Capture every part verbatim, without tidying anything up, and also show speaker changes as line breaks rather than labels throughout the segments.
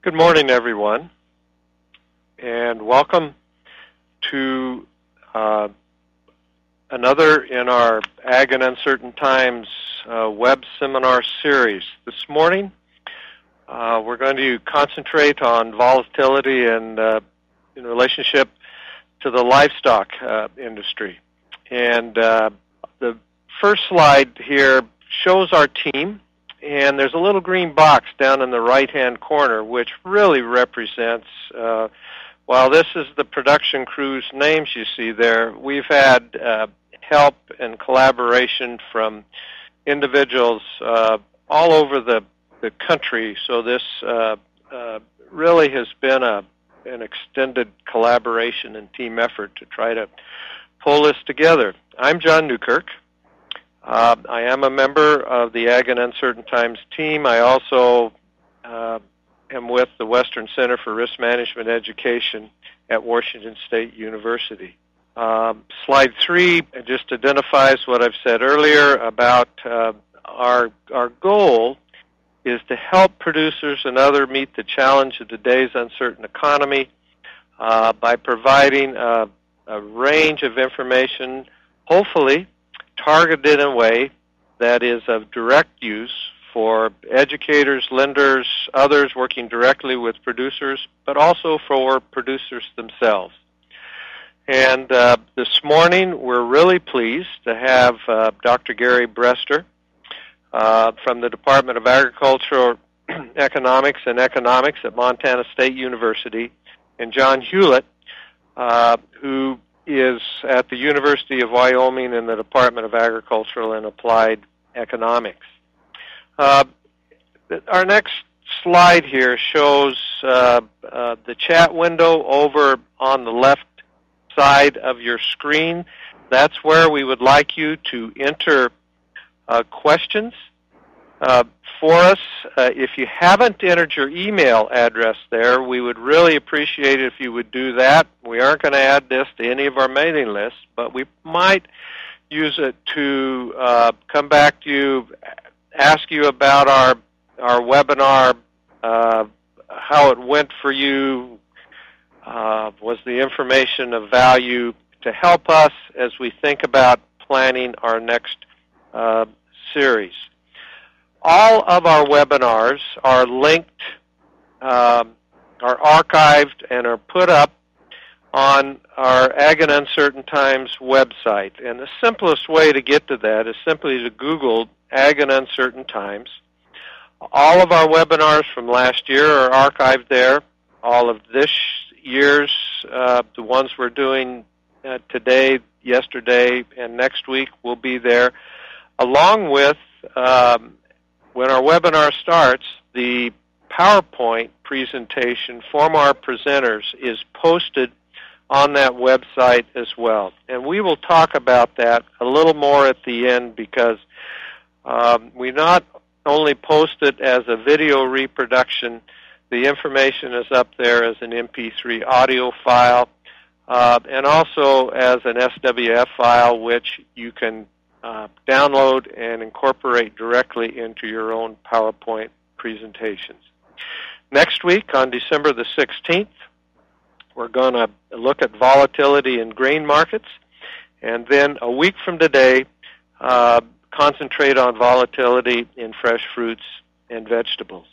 Good morning, everyone, and welcome to uh, another in our Ag in Uncertain Times uh, web seminar series. This morning, uh, we're going to concentrate on volatility and uh, in relationship to the livestock uh, industry. And uh, the first slide here shows our team. And there's a little green box down in the right-hand corner, which really represents, uh, while this is the production crew's names you see there, we've had uh, help and collaboration from individuals uh, all over the, the country. So this uh, uh, really has been a, an extended collaboration and team effort to try to pull this together. I'm John Newkirk. Uh, I am a member of the Ag in Uncertain Times team. I also uh, am with the Western Center for Risk Management Education at Washington State University. Um, slide three just identifies what I've said earlier about uh, our, our goal is to help producers and others meet the challenge of today's uncertain economy uh, by providing a, a range of information, hopefully targeted in a way that is of direct use for educators, lenders, others working directly with producers, but also for producers themselves. And uh, this morning, we're really pleased to have uh, Doctor Gary Brester uh, from the Department of Agricultural Economics and Economics at Montana State University, and John Hewlett, uh, who is at the University of Wyoming in the Department of Agricultural and Applied Economics. Uh, our next slide here shows uh, uh, the chat window over on the left side of your screen. That's where we would like you to enter uh, questions uh, for us. Uh, if you haven't entered your email address there, we would really appreciate it if you would do that. We aren't going to add this to any of our mailing lists, but we might use it to uh, come back to you, ask you about our our webinar, uh, how it went for you, uh, was the information of value to help us as we think about planning our next uh, series. All of our webinars are linked, um, are archived, and are put up on our Ag in Uncertain Times website. And the simplest way to get to that is simply to Google Ag in Uncertain Times. All of our webinars from last year are archived there. All of this year's, uh, the ones we're doing uh, today, yesterday, and next week will be there, along with um, when our webinar starts, the PowerPoint presentation from our presenters is posted on that website as well. And we will talk about that a little more at the end because um, we not only post it as a video reproduction, the information is up there as an M P three audio file uh, and also as an S W F file, which you can Uh, download and incorporate directly into your own PowerPoint presentations. Next week, on December the sixteenth, we're going to look at volatility in grain markets, and then a week from today, uh, concentrate on volatility in fresh fruits and vegetables.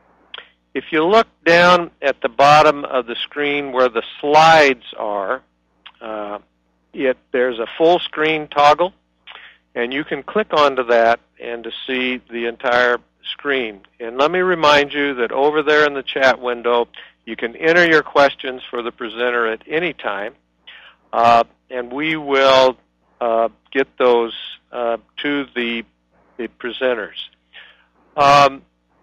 If you look down at the bottom of the screen where the slides are, uh, it, there's a full screen toggle, and you can click onto that and to see the entire screen. And let me remind you that over there in the chat window, you can enter your questions for the presenter at any time, uh, and we will uh, get those uh, to the, the presenters. Um,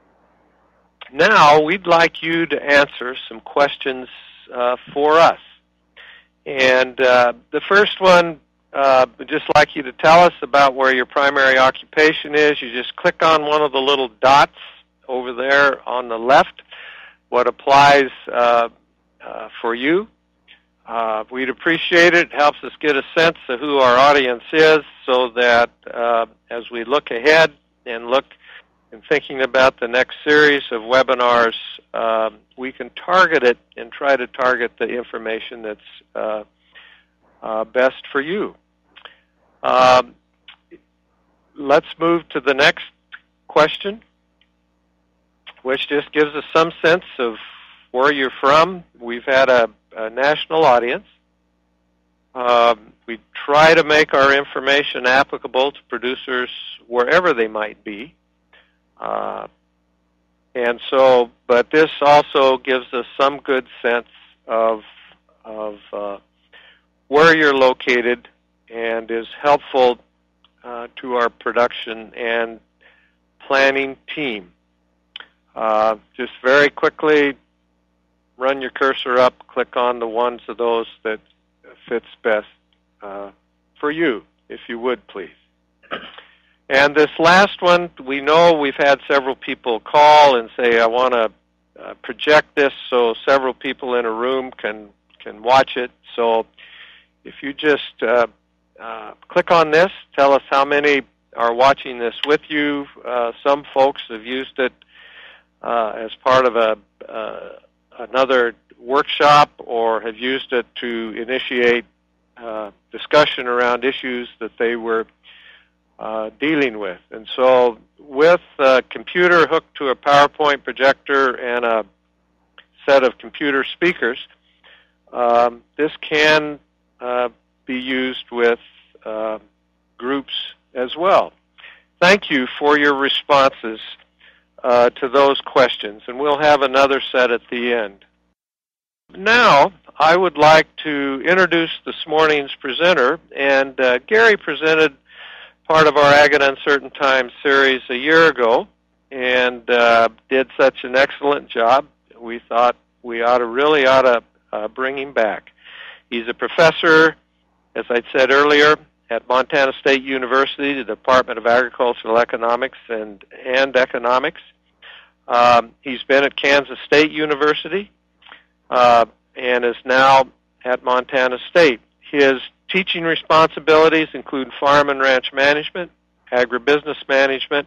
now, we'd like you to answer some questions uh, for us. And uh, the first one, Uh, I'd just like you to tell us about where your primary occupation is. You just click on one of the little dots over there on the left, what applies uh, uh, for you. Uh, we'd appreciate it. It helps us get a sense of who our audience is so that uh, as we look ahead and look in thinking about the next series of webinars, uh, we can target it and try to target the information that's uh, uh, best for you. Um, let's move to the next question, which just gives us some sense of where you're from. We've had a, a national audience. Um, we try to make our information applicable to producers wherever they might be. Uh, and so, but this also gives us some good sense of, of uh, where you're located and is helpful uh, to our production and planning team. Uh, just very quickly, run your cursor up, click on the ones of those that fits best uh, for you, if you would, please. And this last one, we know we've had several people call and say, I want to uh, project this so several people in a room can, can watch it. So if you just uh, uh, click on this, tell us how many are watching this with you. Uh, some folks have used it uh, as part of a uh, another workshop or have used it to initiate uh, discussion around issues that they were uh, dealing with. And so with a computer hooked to a PowerPoint projector and a set of computer speakers, um, this can uh, be used with uh, groups as well. Thank you for your responses uh, to those questions, and we'll have another set at the end. Now, I would like to introduce this morning's presenter, and uh, Gary presented part of our Ag in Uncertain Times series a year ago and uh, did such an excellent job, we thought we ought to really ought to uh, bring him back. He's a professor, as I said earlier, at Montana State University, the Department of Agricultural Economics and, and Economics. Um, he's been at Kansas State University uh, and is now at Montana State. His teaching responsibilities include farm and ranch management, agribusiness management,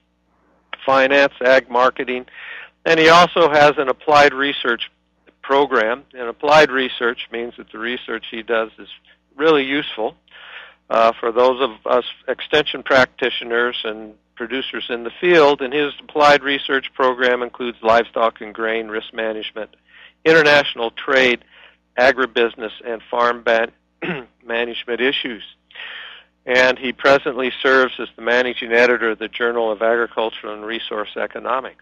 finance, ag marketing, and he also has an applied research program. And applied research means that the research he does is really useful uh, for those of us extension practitioners and producers in the field. And his applied research program includes livestock and grain risk management, international trade, agribusiness, and farm ban- management issues. And he presently serves as the managing editor of the Journal of Agricultural and Resource Economics.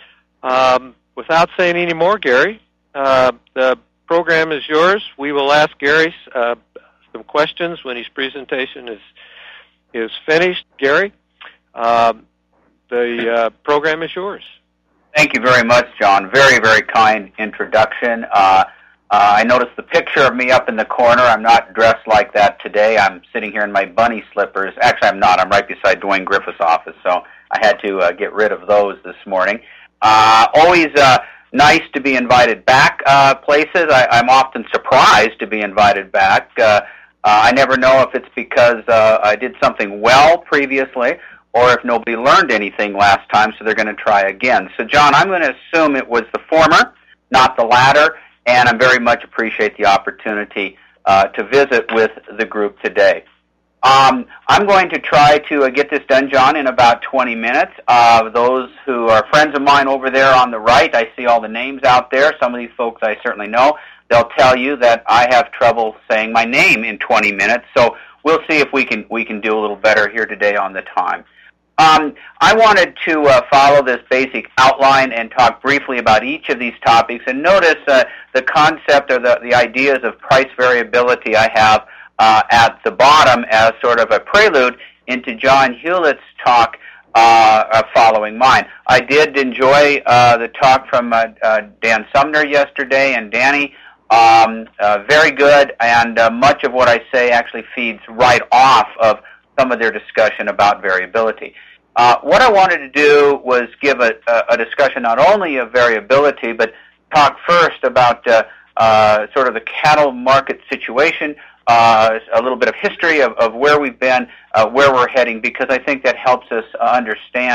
Um, without saying any more, Gary, uh, the program is yours. We will ask Gary uh, some questions when his presentation is is finished. Gary, um, the uh, program is yours.
Thank you very much, John. Very, very kind introduction. Uh, uh, I noticed the picture of me up in the corner. I'm not dressed like that today. I'm sitting here in my bunny slippers. Actually, I'm not. I'm right beside Dwayne Griffith's office, so I had to uh, get rid of those this morning. Uh, always uh, nice to be invited back uh, places. I, I'm often surprised to be invited back. Uh, uh, I never know if it's because uh, I did something well previously or if nobody learned anything last time, so they're going to try again. So, John, I'm going to assume it was the former, not the latter, and I very much appreciate the opportunity uh, to visit with the group today. Um, I'm going to try to uh, get this done, John, in about twenty minutes. Uh, those who are friends of mine over there on the right, I see all the names out there. Some of these folks I certainly know. They'll tell you that I have trouble saying my name in twenty minutes, so we'll see if we can we can do a little better here today on the time. Um, I wanted to uh, follow this basic outline and talk briefly about each of these topics, and notice uh, the concept or the, the ideas of price variability I have uh, at the bottom as sort of a prelude into John Hewlett's talk uh, uh, following mine. I did enjoy uh, the talk from uh, uh, Dan Sumner yesterday and Danny. Um, uh, very good, and uh, much of what I say actually feeds right off of some of their discussion about variability. Uh, what I wanted to do was give a, a discussion not only of variability, but talk first about uh, uh, sort of the cattle market situation, uh, a little bit of history of, of where we've been, uh, where we're heading, because I think that helps us uh, understand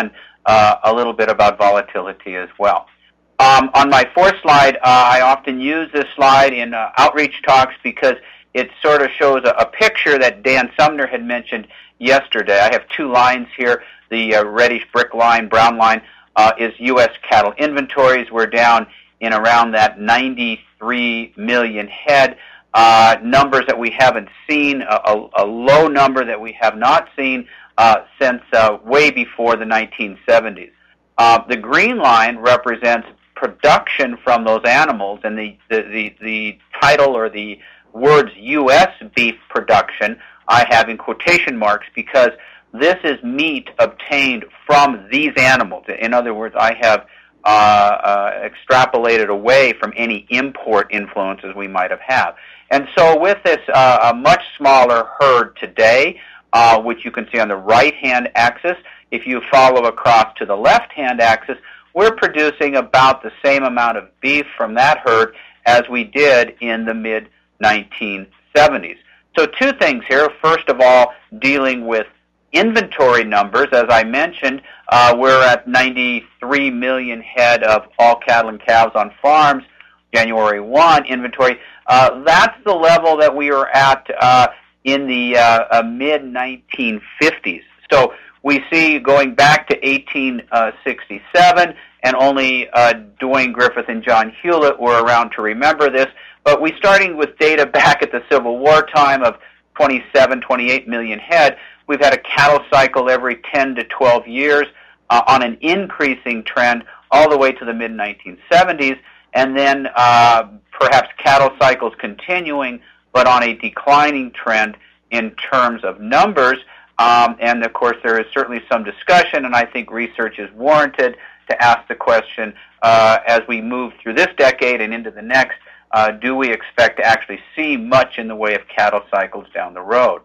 uh, a little bit about volatility as well. Um, on my fourth slide, uh, I often use this slide in uh, outreach talks because it sort of shows a, a picture that Dan Sumner had mentioned yesterday. I have two lines here. The uh, reddish brick line, brown line, uh, is U S cattle inventories. We're down in around that ninety-three million head. Uh, numbers that we haven't seen, a, a, a low number that we have not seen uh, since uh, way before the nineteen seventies. Uh, the green line represents production from those animals, and the, the, the, the title or the words U S beef production I have in quotation marks because this is meat obtained from these animals. In other words, I have uh, uh, extrapolated away from any import influences we might have had. And so with this uh, a much smaller herd today, uh, which you can see on the right-hand axis, if you follow across to the left-hand axis, we're producing about the same amount of beef from that herd as we did in the mid nineteen seventies. So two things here. First of all, dealing with inventory numbers. As I mentioned, uh, we're at ninety-three million head of all cattle and calves on farms, January first inventory. Uh, that's the level that we were at uh, in the uh, uh, mid nineteen fifties. So we see going back to eighteen sixty-seven, and only uh, Dwayne Griffith and John Hewlett were around to remember this, but we starting with data back at the Civil War time of twenty-seven, twenty-eight million head. We've had a cattle cycle every ten to twelve years uh, on an increasing trend all the way to the mid nineteen seventies, and then uh, perhaps cattle cycles continuing, but on a declining trend in terms of numbers. Um, and, of course, there is certainly some discussion, and I think research is warranted to ask the question, uh, as we move through this decade and into the next, uh, do we expect to actually see much in the way of cattle cycles down the road?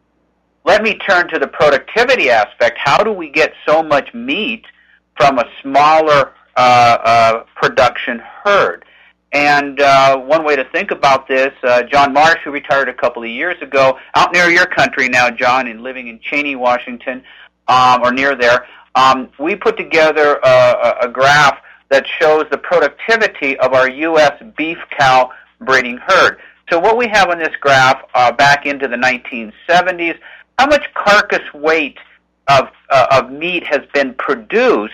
Let me turn to the productivity aspect. How do we get so much meat from a smaller uh, uh, production herd? And uh, one way to think about this, uh, John Marsh, who retired a couple of years ago, out near your country now, John, and living in Cheney, Washington, um, or near there, um, we put together a, a graph that shows the productivity of our U S beef cow breeding herd. So what we have on this graph uh, back into the nineteen seventies, how much carcass weight of, uh, of meat has been produced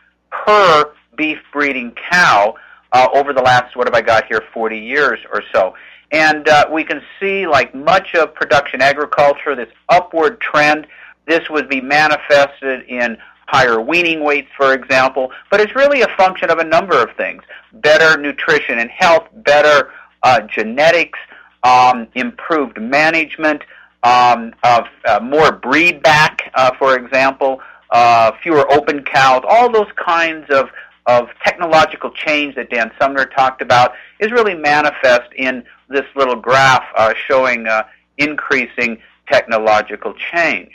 per beef breeding cow Uh, over the last, what have I got here, forty years or so. And uh, we can see, like much of production agriculture, this upward trend. This would be manifested in higher weaning weights, for example, but it's really a function of a number of things. Better nutrition and health, better uh, genetics, um, improved management, um, of uh, more breed back, uh, for example, uh, fewer open cows, all those kinds of of technological change that Dan Sumner talked about is really manifest in this little graph uh, showing uh, increasing technological change.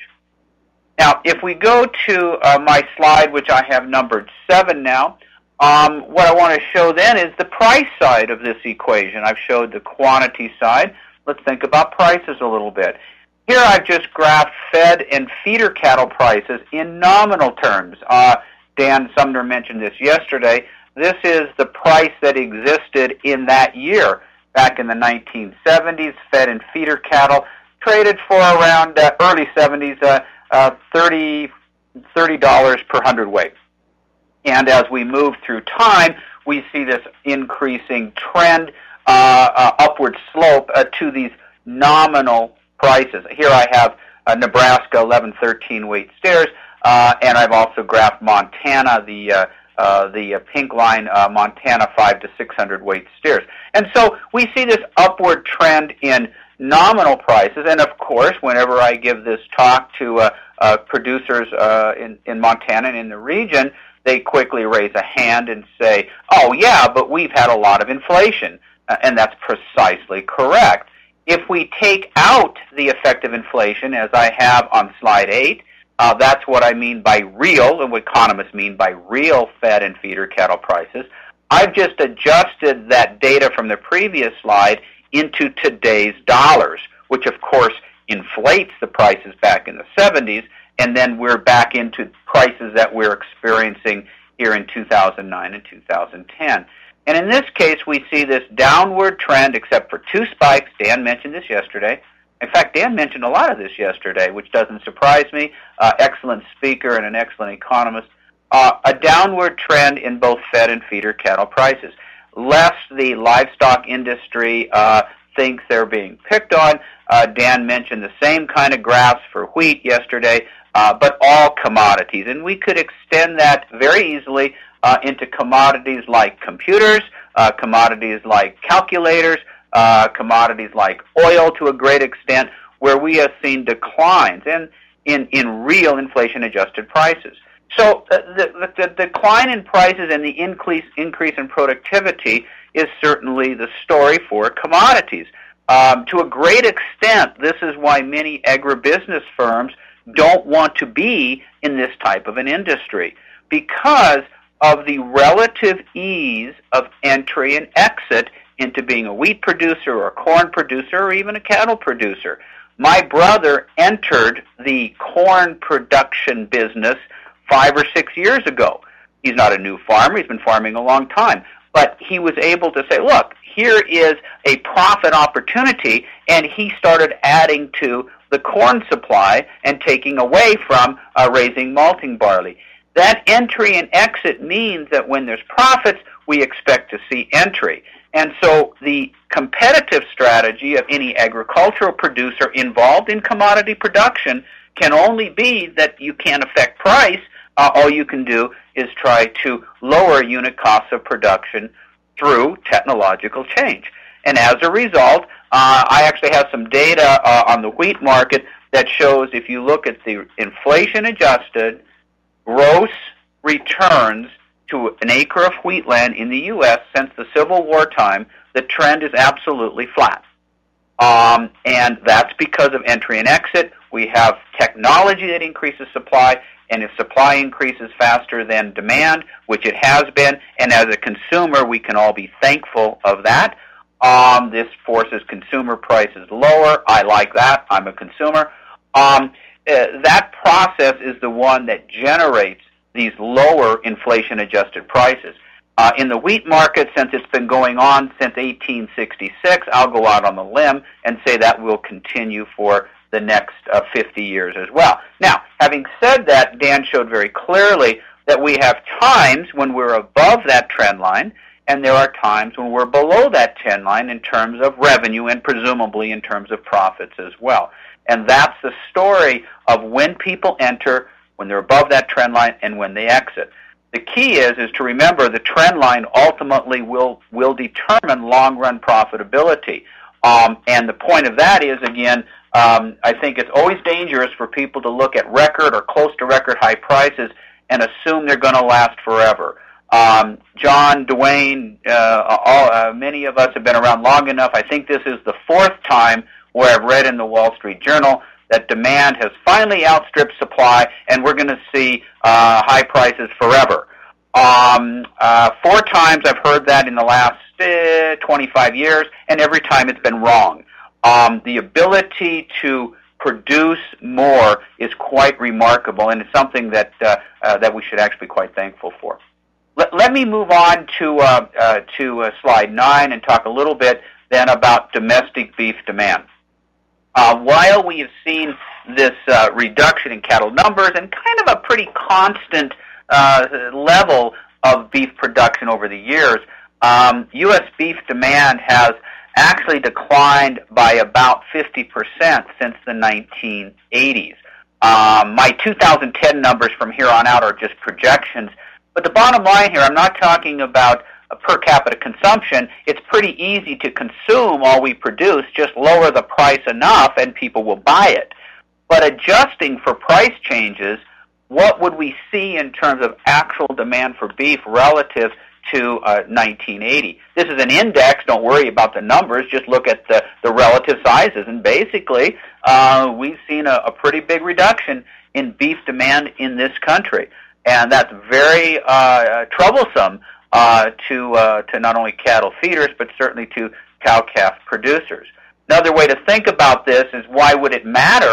Now, if we go to uh, my slide, which I have numbered seven now, um, what I want to show then is the price side of this equation. I've showed the quantity side. Let's think about prices a little bit. Here I've just graphed fed and feeder cattle prices in nominal terms. Uh, Dan Sumner mentioned this yesterday. This is the price that existed in that year. Back in the nineteen seventies, fed and feeder cattle traded for around uh, early seventies, uh, uh, thirty dollars per hundredweight. And as we move through time, we see this increasing trend, uh, uh, upward slope uh, to these nominal prices. Here I have uh, Nebraska eleven thirteen weight steers. Uh, and I've also graphed Montana, the uh, uh, the uh, pink line, uh, Montana five to six hundred weight steers. And so we see this upward trend in nominal prices. And of course, whenever I give this talk to uh, uh, producers uh, in, in Montana and in the region, they quickly raise a hand and say, oh yeah, but we've had a lot of inflation. Uh, and that's precisely correct. If we take out the effect of inflation, as I have on slide eight, Uh, that's what I mean by real, and what economists mean by real fed and feeder cattle prices. I've just adjusted that data from the previous slide into today's dollars, which of course inflates the prices back in the seventies and then we're back into prices that we're experiencing here in two thousand nine and two thousand ten. And in this case, we see this downward trend, except for two spikes. Dan mentioned this yesterday. In fact, Dan mentioned a lot of this yesterday, which doesn't surprise me. Uh, excellent speaker and an excellent economist. Uh, a downward trend in both fed and feeder cattle prices. Lest the livestock industry uh, thinks they're being picked on, uh, Dan mentioned the same kind of graphs for wheat yesterday, uh, but all commodities. And we could extend that very easily uh, into commodities like computers, uh, commodities like calculators, uh, commodities like oil to a great extent, where we have seen declines in, in, in real inflation-adjusted prices. So uh, the, the, the decline in prices and the increase, increase in productivity is certainly the story for commodities. Um, to a great extent, this is why many agribusiness firms don't want to be in this type of an industry, because of the relative ease of entry and exit into being a wheat producer or a corn producer or even a cattle producer. My brother entered the corn production business five or six years ago. He's not a new farmer. He's been farming a long time. But he was able to say, look, here is a profit opportunity, and he started adding to the corn supply and taking away from uh, raising malting barley. That entry and exit means that when there's profits, we expect to see entry. And so the competitive strategy of any agricultural producer involved in commodity production can only be that you can't affect price. Uh, all you can do is try to lower unit costs of production through technological change. And as a result, uh, I actually have some data uh, on the wheat market that shows if you look at the inflation-adjusted gross returns to an acre of wheatland in the U S since the Civil War time, the trend is absolutely flat. Um, and that's because of entry and exit. We have technology that increases supply, and if supply increases faster than demand, which it has been, and as a consumer we can all be thankful of that, um, this forces consumer prices lower. I like that. I'm a consumer. Um, uh, that process is the one that generates these lower inflation-adjusted prices. Uh, in the wheat market, since it's been going on since eighteen sixty-six, I'll go out on the limb and say that will continue for the next uh, fifty years as well. Now, having said that, Dan showed very clearly that we have times when we're above that trend line, and there are times when we're below that trend line in terms of revenue and presumably in terms of profits as well. And that's the story of when people enter, when they're above that trend line, and when they exit. The key is is to remember the trend line ultimately will will determine long-run profitability. Um, and the point of that is, again, um, I think it's always dangerous for people to look at record or close to record high prices and assume they're going to last forever. Um, John, Dwayne, uh, all, uh, many of us have been around long enough. I think this is the fourth time where I've read in the Wall Street Journal that demand has finally outstripped supply, and we're going to see uh, high prices forever. Um, uh, four times I've heard that in the last uh, twenty-five years, and every time it's been wrong. Um, the ability to produce more is quite remarkable, and it's something that uh, uh, that we should actually be quite thankful for. Let, let me move on to uh, uh, to uh, slide nine and talk a little bit then about domestic beef demand. Uh, while we have seen this uh, reduction in cattle numbers and kind of a pretty constant uh, level of beef production over the years, um, U S beef demand has actually declined by about fifty percent since the nineteen eighties. Um, my two thousand ten numbers from here on out are just projections, but the bottom line here, I'm not talking about a per capita consumption. It's pretty easy to consume all we produce, just lower the price enough and people will buy it. But adjusting for price changes, what would we see in terms of actual demand for beef relative to uh, nineteen eighty? This is an index. Don't worry about the numbers. Just look at the, the relative sizes. And basically, uh, we've seen a, a pretty big reduction in beef demand in this country. And that's very uh, troublesome uh, to uh, to not only cattle feeders, but certainly to cow-calf producers. Another way to think about this is, why would it matter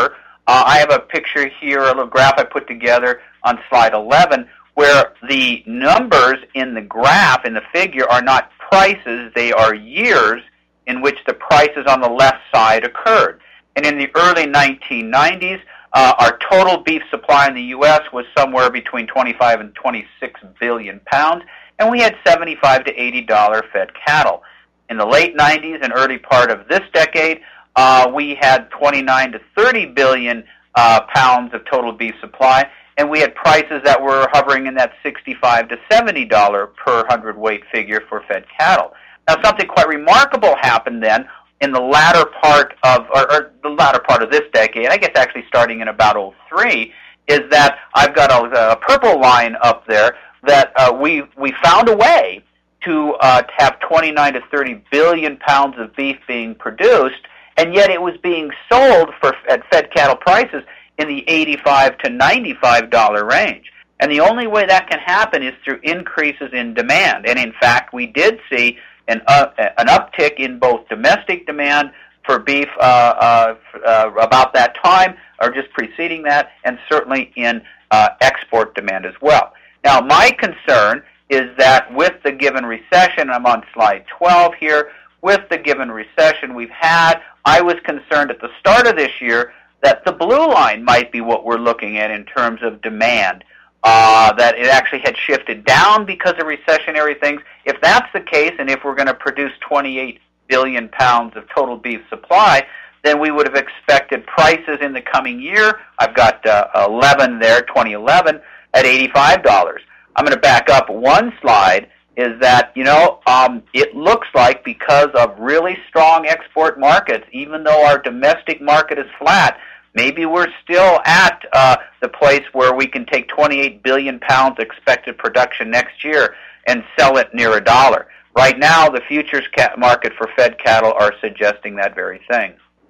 Uh, I have a picture here, a little graph I put together on slide eleven, where the numbers in the graph, in the figure, are not prices, they are years in which the prices on the left side occurred. And in the early nineteen nineties, uh, our total beef supply in the U S was somewhere between twenty-five and twenty-six billion pounds, and we had seventy-five to eighty dollar fed cattle. In the late nineties and early part of this decade, uh, we had twenty-nine to thirty billion uh, pounds of total beef supply, and we had prices that were hovering in that sixty-five to seventy dollar per hundredweight figure for fed cattle. Now, something quite remarkable happened then in the latter part of, or, or the latter part of this decade, I guess actually starting in about oh three, is that I've got a, a purple line up there that uh, we we found a way to, uh, to have twenty-nine to thirty billion pounds of beef being produced, and yet it was being sold for at fed cattle prices in the eighty-five to ninety-five dollar range. And the only way that can happen is through increases in demand. And in fact, we did see an, uh, an uptick in both domestic demand for beef uh, uh, uh, about that time, or just preceding that, and certainly in uh, export demand as well. Now, my concern is that with the given recession, I'm on slide twelve here, with the given recession we've had, I was concerned at the start of this year that the blue line might be what we're looking at in terms of demand, uh, that it actually had shifted down because of recessionary things. If that's the case, and if we're going to produce twenty-eight billion pounds of total beef supply, then we would have expected prices in the coming year, I've got uh, eleven there, twenty eleven, at eighty-five dollars. I'm going to back up one slide, is that, you know, um, it looks like because of really strong export markets, even though our domestic market is flat, maybe we're still at uh, the place where we can take twenty-eight billion pounds expected production next year and sell it near a dollar. Right now, the futures cat market for fed cattle are suggesting that very thing.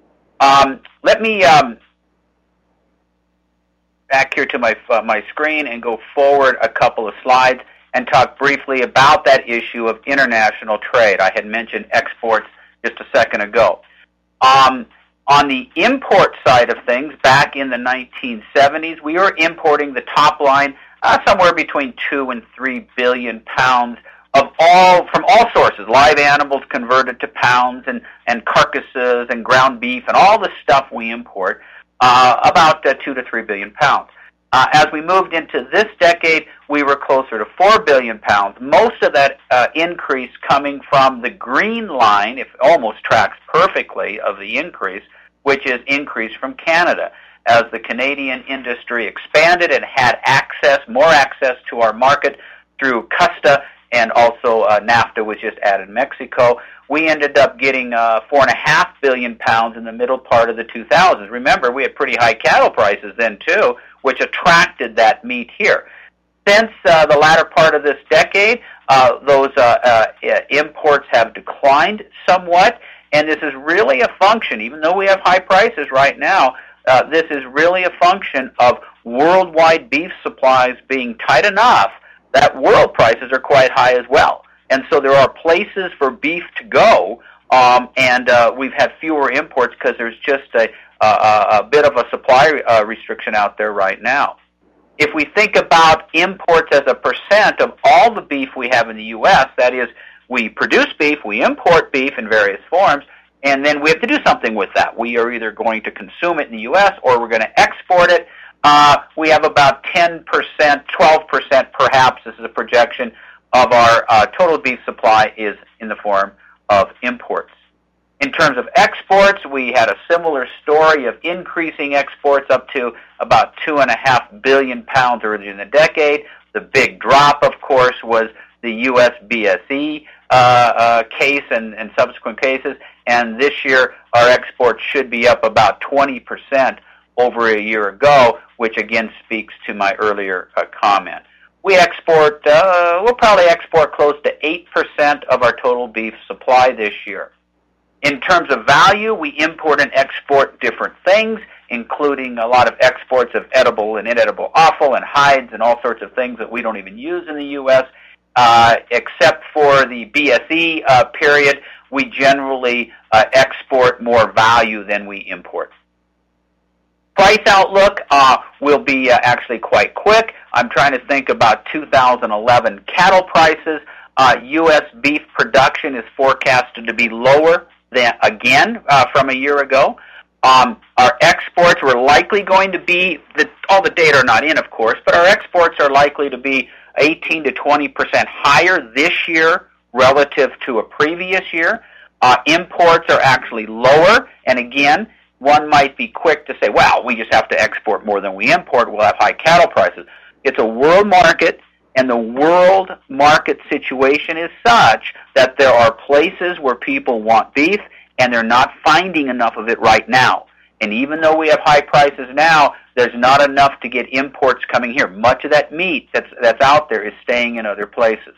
Um, let me um, back here to my uh, my screen and go forward a couple of slides and talk briefly about that issue of international trade. I had mentioned exports just a second ago. Um, on the import side of things, back in the nineteen seventies, we were importing the top line uh, somewhere between two and three billion pounds of all from all sources, live animals converted to pounds, and and carcasses and ground beef and all the stuff we import, uh, about uh, two to three billion pounds. Uh, as we moved into this decade, we were closer to four billion pounds. Most of that uh, increase coming from the green line, if almost tracks perfectly of the increase, which is increase from Canada. As the Canadian industry expanded and had access, more access to our market through CUSTA, and also uh, NAFTA was just added Mexico, we ended up getting uh, four and a half billion pounds in the middle part of the two thousands. Remember, we had pretty high cattle prices then too, which attracted that meat here. Since uh, the latter part of this decade, uh, those uh, uh, imports have declined somewhat, and this is really a function, even though we have high prices right now, uh, this is really a function of worldwide beef supplies being tight enough that world prices are quite high as well. And so there are places for beef to go, um, and uh, we've had fewer imports because there's just a, a, a bit of a supply uh, restriction out there right now. If we think about imports as a percent of all the beef we have in the U S, that is, we produce beef, we import beef in various forms, and then we have to do something with that. We are either going to consume it in the U S or we're going to export it. Uh, we have about ten percent, twelve percent perhaps, this is a projection, of our uh, total beef supply is in the form of imports. In terms of exports, we had a similar story of increasing exports up to about two and a half billion pounds earlier in the decade. The big drop, of course, was the U S B S E uh, uh, case and, and subsequent cases, and this year our exports should be up about twenty percent over a year ago, which again speaks to my earlier uh, comment. We export, uh, we'll probably export close to eight percent of our total beef supply this year. In terms of value, we import and export different things, including a lot of exports of edible and inedible offal and hides and all sorts of things that we don't even use in the U S. Uh, except for the B S E uh, period, we generally uh, export more value than we import. price outlook uh, will be uh, actually quite quick. I'm trying to think about two thousand eleven cattle prices. Uh, U S beef production is forecasted to be lower than again uh, from a year ago. Um, our exports were likely going to be, the, all the data are not in, of course, but our exports are likely to be eighteen to twenty percent higher this year relative to a previous year. Uh, imports are actually lower, and again, one might be quick to say, well, we just have to export more than we import, we'll have high cattle prices. It's a world market, and the world market situation is such that there are places where people want beef, and they're not finding enough of it right now. And even though we have high prices now, there's not enough to get imports coming here. Much of that meat that's, that's out there is staying in other places.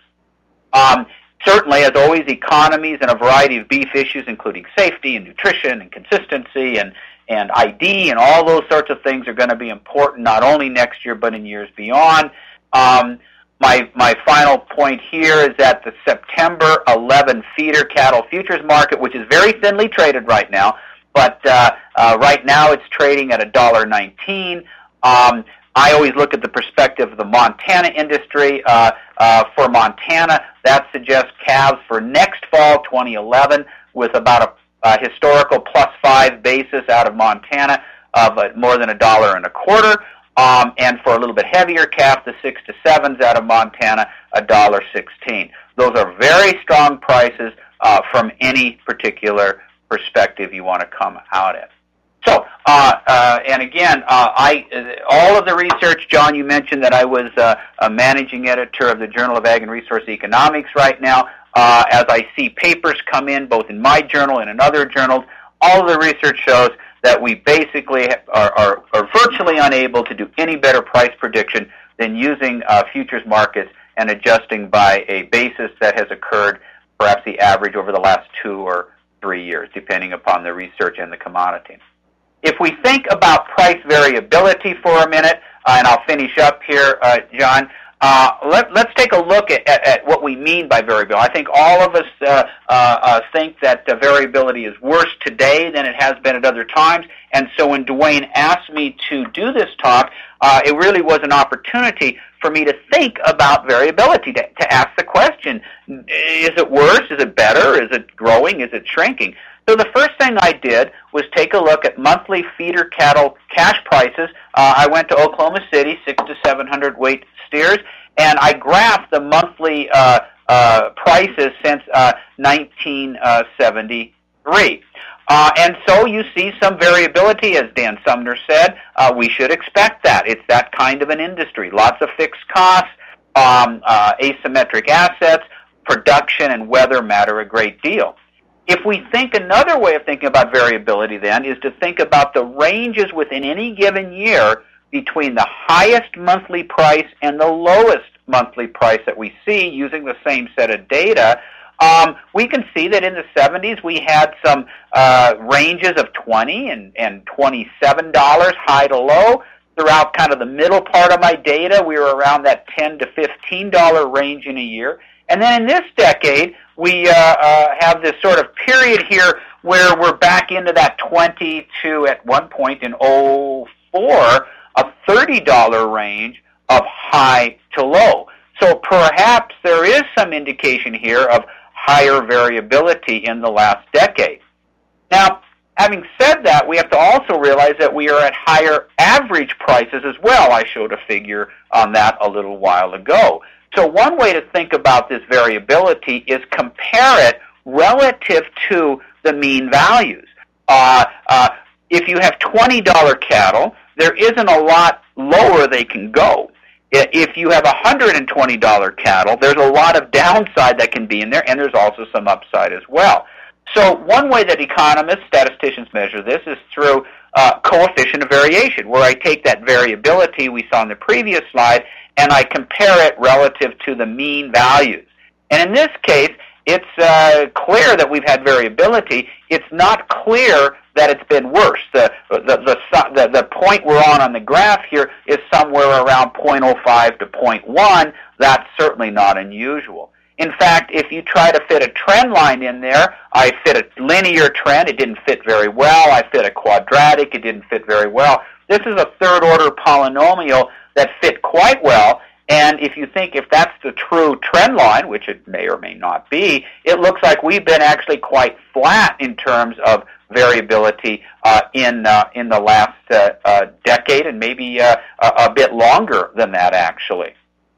Um, certainly, as always, economies and a variety of beef issues, including safety and nutrition and consistency and, and I D and all those sorts of things are going to be important not only next year but in years beyond. Um, My my final point here is that the September eleventh feeder cattle futures market, which is very thinly traded right now, but uh, uh, right now it's trading at one dollar nineteen. Um, I always look at the perspective of the Montana industry. Uh, uh, for Montana, that suggests calves for next fall, twenty eleven, with about a, a historical plus five basis out of Montana of uh, more than a dollar and a quarter. Um, and for a little bit heavier calf, the six to sevens out of Montana, a dollar sixteen. Those are very strong prices uh, from any particular perspective you want to come out at. So, uh, uh, and again, uh, I all of the research, John, you mentioned that I was uh, a managing editor of the Journal of Ag and Resource Economics right now. Uh, as I see papers come in, both in my journal and in other journals, all of the research shows that we basically are, are, are virtually unable to do any better price prediction than using uh, futures markets and adjusting by a basis that has occurred, perhaps the average over the last two or three years, depending upon the research and the commodity. If we think about price variability for a minute, uh, and I'll finish up here, uh, John, Uh, let, let's take a look at, at, at what we mean by variability. I think all of us uh, uh, uh, think that uh, variability is worse today than it has been at other times, and so when Dwayne asked me to do this talk, uh, it really was an opportunity for me to think about variability, to, to ask the question, is it worse, is it better, is it growing, is it shrinking? So the first thing I did was take a look at monthly feeder cattle cash prices. Uh, I went to Oklahoma City, six to seven hundred weight steers, and I graphed the monthly uh, uh, prices since uh, nineteen seventy-three. Uh, and so you see some variability, as Dan Sumner said. Uh, we should expect that. It's that kind of an industry. Lots of fixed costs, um, uh, asymmetric assets, production and weather matter a great deal. If we think another way of thinking about variability then is to think about the ranges within any given year between the highest monthly price and the lowest monthly price that we see using the same set of data, um, we can see that in the seventies we had some uh, ranges of twenty and, and twenty-seven dollars high to low. Throughout kind of the middle part of my data, we were around that ten to fifteen dollars range in a year. And then in this decade, we uh, uh, have this sort of period here where we're back into that twenty to, at one point in oh four, a thirty dollars range of high to low. So perhaps there is some indication here of higher variability in the last decade. Now, having said that, we have to also realize that we are at higher average prices as well. I showed a figure on that a little while ago. So one way to think about this variability is compare it relative to the mean values. Uh, uh, if you have twenty dollar cattle, there isn't a lot lower they can go. If you have one hundred twenty dollar cattle, there's a lot of downside that can be in there, and there's also some upside as well. So one way that economists, statisticians measure this is through uh, coefficient of variation, where I take that variability we saw in the previous slide and I compare it relative to the mean values. And in this case, it's uh, clear that we've had variability. It's not clear that it's been worse. The, the, the, the, the point we're on on the graph here is somewhere around zero point zero five to zero point one. That's certainly not unusual. In fact, if you try to fit a trend line in there, I fit a linear trend. It didn't fit very well. I fit a quadratic. It didn't fit very well. this is a third-order polynomial that fit quite well. And if you think if that's the true trend line, which it may or may not be, it looks like we've been actually quite flat in terms of variability uh, in uh, in the last uh, uh, decade, and maybe uh, a, a bit longer than that, actually.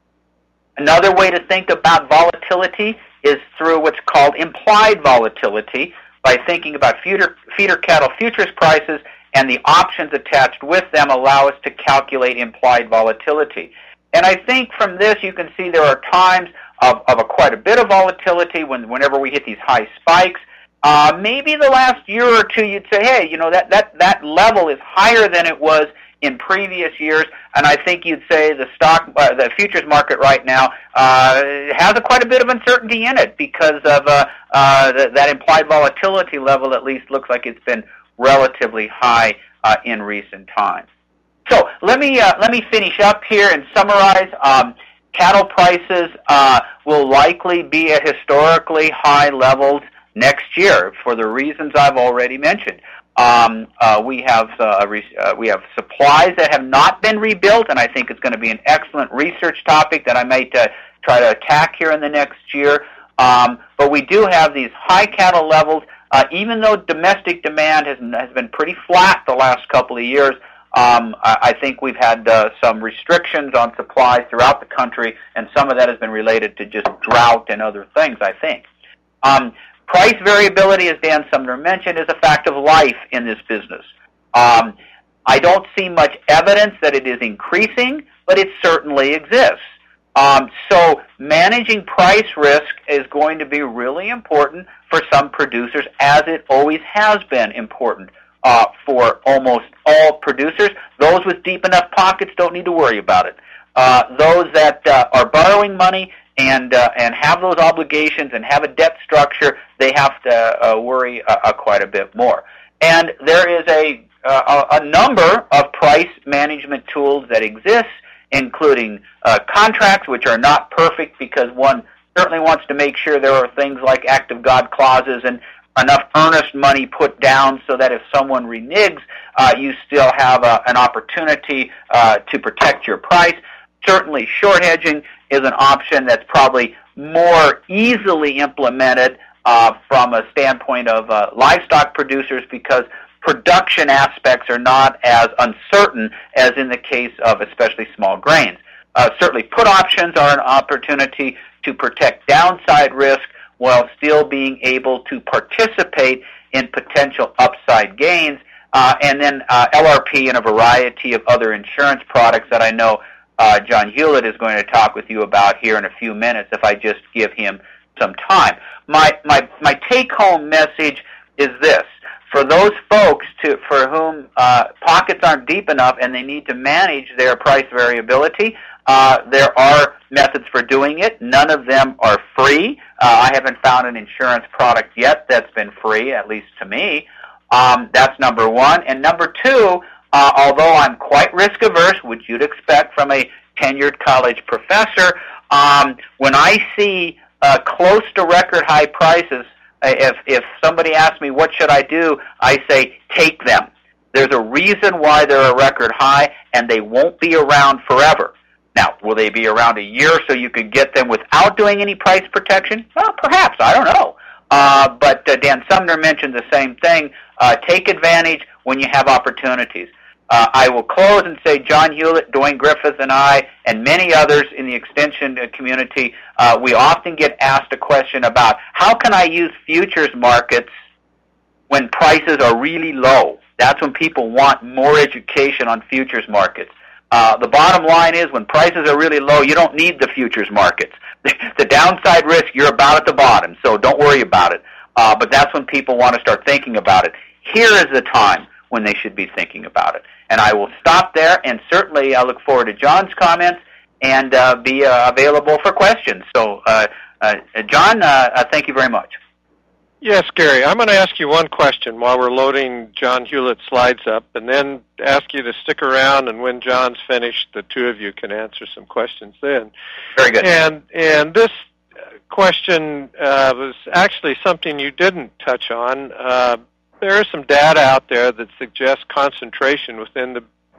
Another way to think about volatility is through what's called implied volatility, by thinking about feeder, feeder cattle futures prices, and the options attached with them allow us to calculate implied volatility. And I think from this you can see there are times of, of a quite a bit of volatility when, whenever we hit these high spikes. Uh, maybe the last year or two you'd say, hey, you know, that, that, that level is higher than it was in previous years, and I think you'd say the stock, uh, the futures market right now uh, has a quite a bit of uncertainty in it because of uh, uh, th- that implied volatility level. At least looks like it's been relatively high uh, in recent times. So let me uh, let me finish up here and summarize. Um, cattle prices uh, will likely be at historically high levels next year for the reasons I've already mentioned. Um, uh, we have uh, re- uh, we have supplies that have not been rebuilt, and I think it's going to be an excellent research topic that I might uh, try to attack here in the next year. Um, but we do have these high cattle levels, uh, even though domestic demand has has been pretty flat the last couple of years. Um, I, I think we've had uh, some restrictions on supplies throughout the country, and some of that has been related to just drought and other things, I think. Um, Price variability, as Dan Sumner mentioned, is a fact of life in this business. Um, I don't see much evidence that it is increasing, but it certainly exists. Um, so managing price risk is going to be really important for some producers, as it always has been important uh, for almost all producers. Those with deep enough pockets don't need to worry about it. Uh, those that uh, are borrowing money and uh, and have those obligations and have a debt structure, they have to uh, worry uh, uh, quite a bit more. And there is a, uh, a number of price management tools that exist, including uh, contracts, which are not perfect because one certainly wants to make sure there are things like act of God clauses and enough earnest money put down so that if someone reneges, uh, you still have a, an opportunity uh, to protect your price. Certainly short hedging is an option that's probably more easily implemented uh, from a standpoint of uh, livestock producers because production aspects are not as uncertain as in the case of especially small grains. Uh, certainly put options are an opportunity to protect downside risk while still being able to participate in potential upside gains. Uh, and then uh, L R P and a variety of other insurance products that I know Uh, John Hewlett is going to talk with you about here in a few minutes if I just give him some time. My my my take-home message is this. For those folks to, for whom uh, pockets aren't deep enough and they need to manage their price variability, uh, there are methods for doing it. None of them are free. Uh, I haven't found an insurance product yet that's been free, at least to me. Um, that's number one. And number two, Uh, although I'm quite risk-averse, which you'd expect from a tenured college professor, um, when I see uh, close to record-high prices, uh, if, if somebody asks me what should I do, I say take them. There's a reason why they're a record high, and they won't be around forever. Now, will they be around a year so you could get them without doing any price protection? Well, perhaps. I don't know. Uh, but uh, Dan Sumner mentioned the same thing. Uh, take advantage when you have opportunities. Uh, I will close and say John Hewlett, Dwayne Griffith, and I, and many others in the extension community, uh, we often get asked a question about how can I use futures markets when prices are really low? That's when people want more education on futures markets. Uh, the bottom line is when prices are really low, you don't need the futures markets. The downside risk, you're about at the bottom, so don't worry about it. Uh, but that's when people want to start thinking about it. Here is the time when they should be thinking about it. And I will stop there, and certainly I look forward to John's comments and uh, be uh, available for questions. So, uh, uh, John, uh, uh, thank you very much.
Yes, Gary, I'm going to ask you one question while we're loading John Hewlett's slides up, and then ask you to stick around, and when John's finished, the two of you can answer some questions then.
Very good.
And, and this question uh, was actually something you didn't touch on. Uh, There is some data out there that suggests concentration within the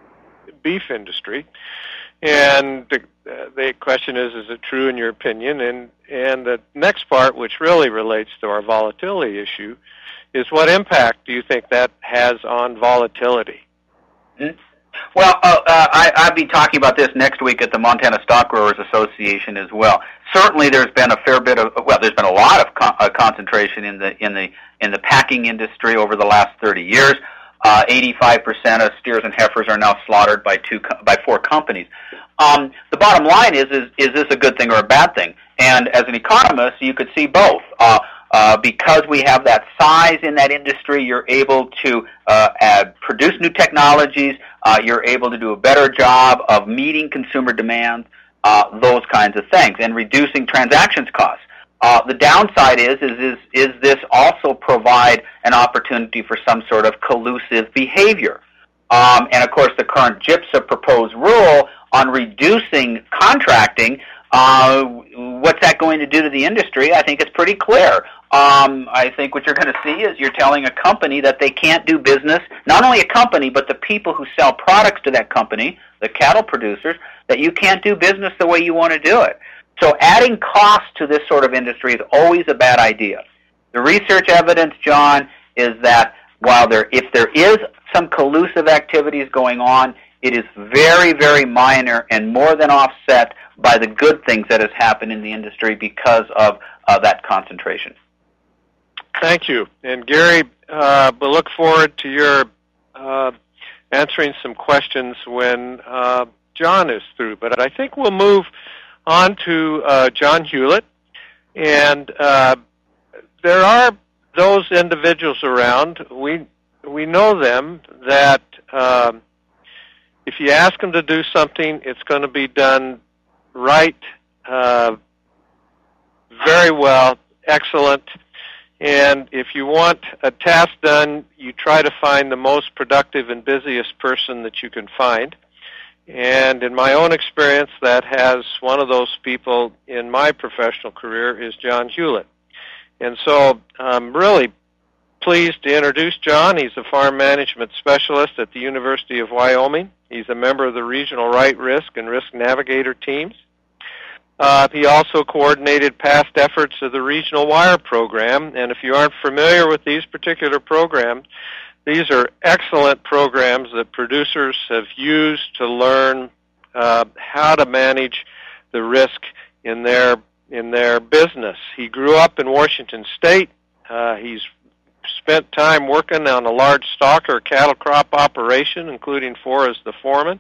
beef industry. And the, uh, the question is, is it true in your opinion? And, and the next part, which really relates to our volatility issue, is what impact do you think that has on volatility?
Mm-hmm. Well, uh, uh, I, I'll be talking about this next week at the Montana Stock Growers Association as well. Certainly, there's been a fair bit of well, there's been a lot of con- uh, concentration in the in the in the packing industry over the last thirty years. Uh, eighty-five percent of steers and heifers are now slaughtered by two co- by four companies. Um, the bottom line is, is is this a good thing or a bad thing? And as an economist, you could see both. Uh, Uh, because we have that size in that industry, you're able to uh, add, produce new technologies. Uh, you're able to do a better job of meeting consumer demands, uh, those kinds of things, and reducing transactions costs. Uh, the downside is, is, is, is this also provide an opportunity for some sort of collusive behavior. Um, and, of course, the current GIPSA proposed rule on reducing contracting, uh, what's that going to do to the industry? I think it's pretty clear. Um, I think what you're going to see is you're telling a company that they can't do business, not only a company, but the people who sell products to that company, the cattle producers, that you can't do business the way you want to do it. So adding cost to this sort of industry is always a bad idea. The research evidence, John, is that while there, if there is some collusive activities going on, it is very, very minor and more than offset by the good things that has happened in the industry because of uh, that concentration.
Thank you. And Gary, uh, we'll look forward to your uh, answering some questions when uh, John is through. But I think we'll move on to uh, John Hewlett. And uh, there are those individuals around, we we know them, that uh, if you ask them to do something, it's going to be done right, uh, very well, excellent. And if you want a task done, you try to find the most productive and busiest person that you can find. And in my own experience, that has one of those people in my professional career is John Hewlett. And so I'm really pleased to introduce John. He's a farm management specialist at the University of Wyoming. He's a member of the Regional Right Risk and Risk Navigator teams. Uh, he also coordinated past efforts of the Regional Wire program, and if you aren't familiar with these particular programs, these are excellent programs that producers have used to learn uh, how to manage the risk in their in their business. He grew up in Washington State. Uh, he's spent time working on a large stock or cattle crop operation, including four as the foreman.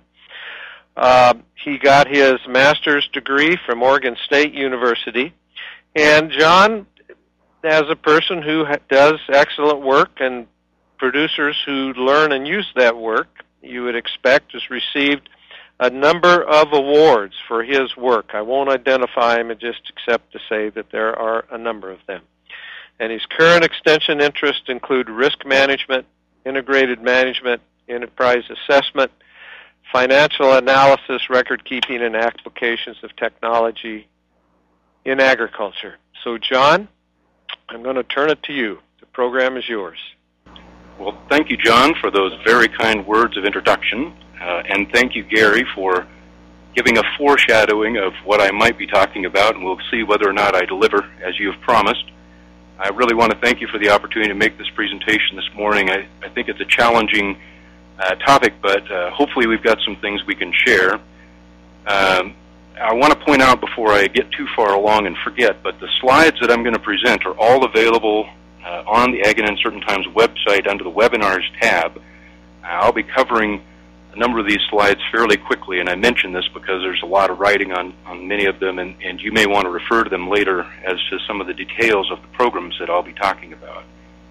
Uh, he got his master's degree from Oregon State University. And John, as a person who ha- does excellent work, and producers who learn and use that work, you would expect, has received a number of awards for his work. I won't identify him, just except to say that there are a number of them. And his current extension interests include risk management, integrated management, enterprise assessment, financial analysis, record keeping, and applications of technology in agriculture. So, John, I'm going to turn it to you. The program is yours.
Well, thank you, John, for those very kind words of introduction. Uh, and thank you, Gary, for giving a foreshadowing of what I might be talking about, and we'll see whether or not I deliver as you have promised. I really want to thank you for the opportunity to make this presentation this morning. I, I think it's a challenging uh, topic, but uh, hopefully we've got some things we can share. Um, I want to point out before I get too far along and forget, but the slides that I'm going to present are all available uh, on the Ag in Uncertain Times website under the Webinars tab. I'll be covering a number of these slides fairly quickly, and I mention this because there's a lot of writing on, on many of them, and, and you may want to refer to them later as to some of the details of the programs that I'll be talking about.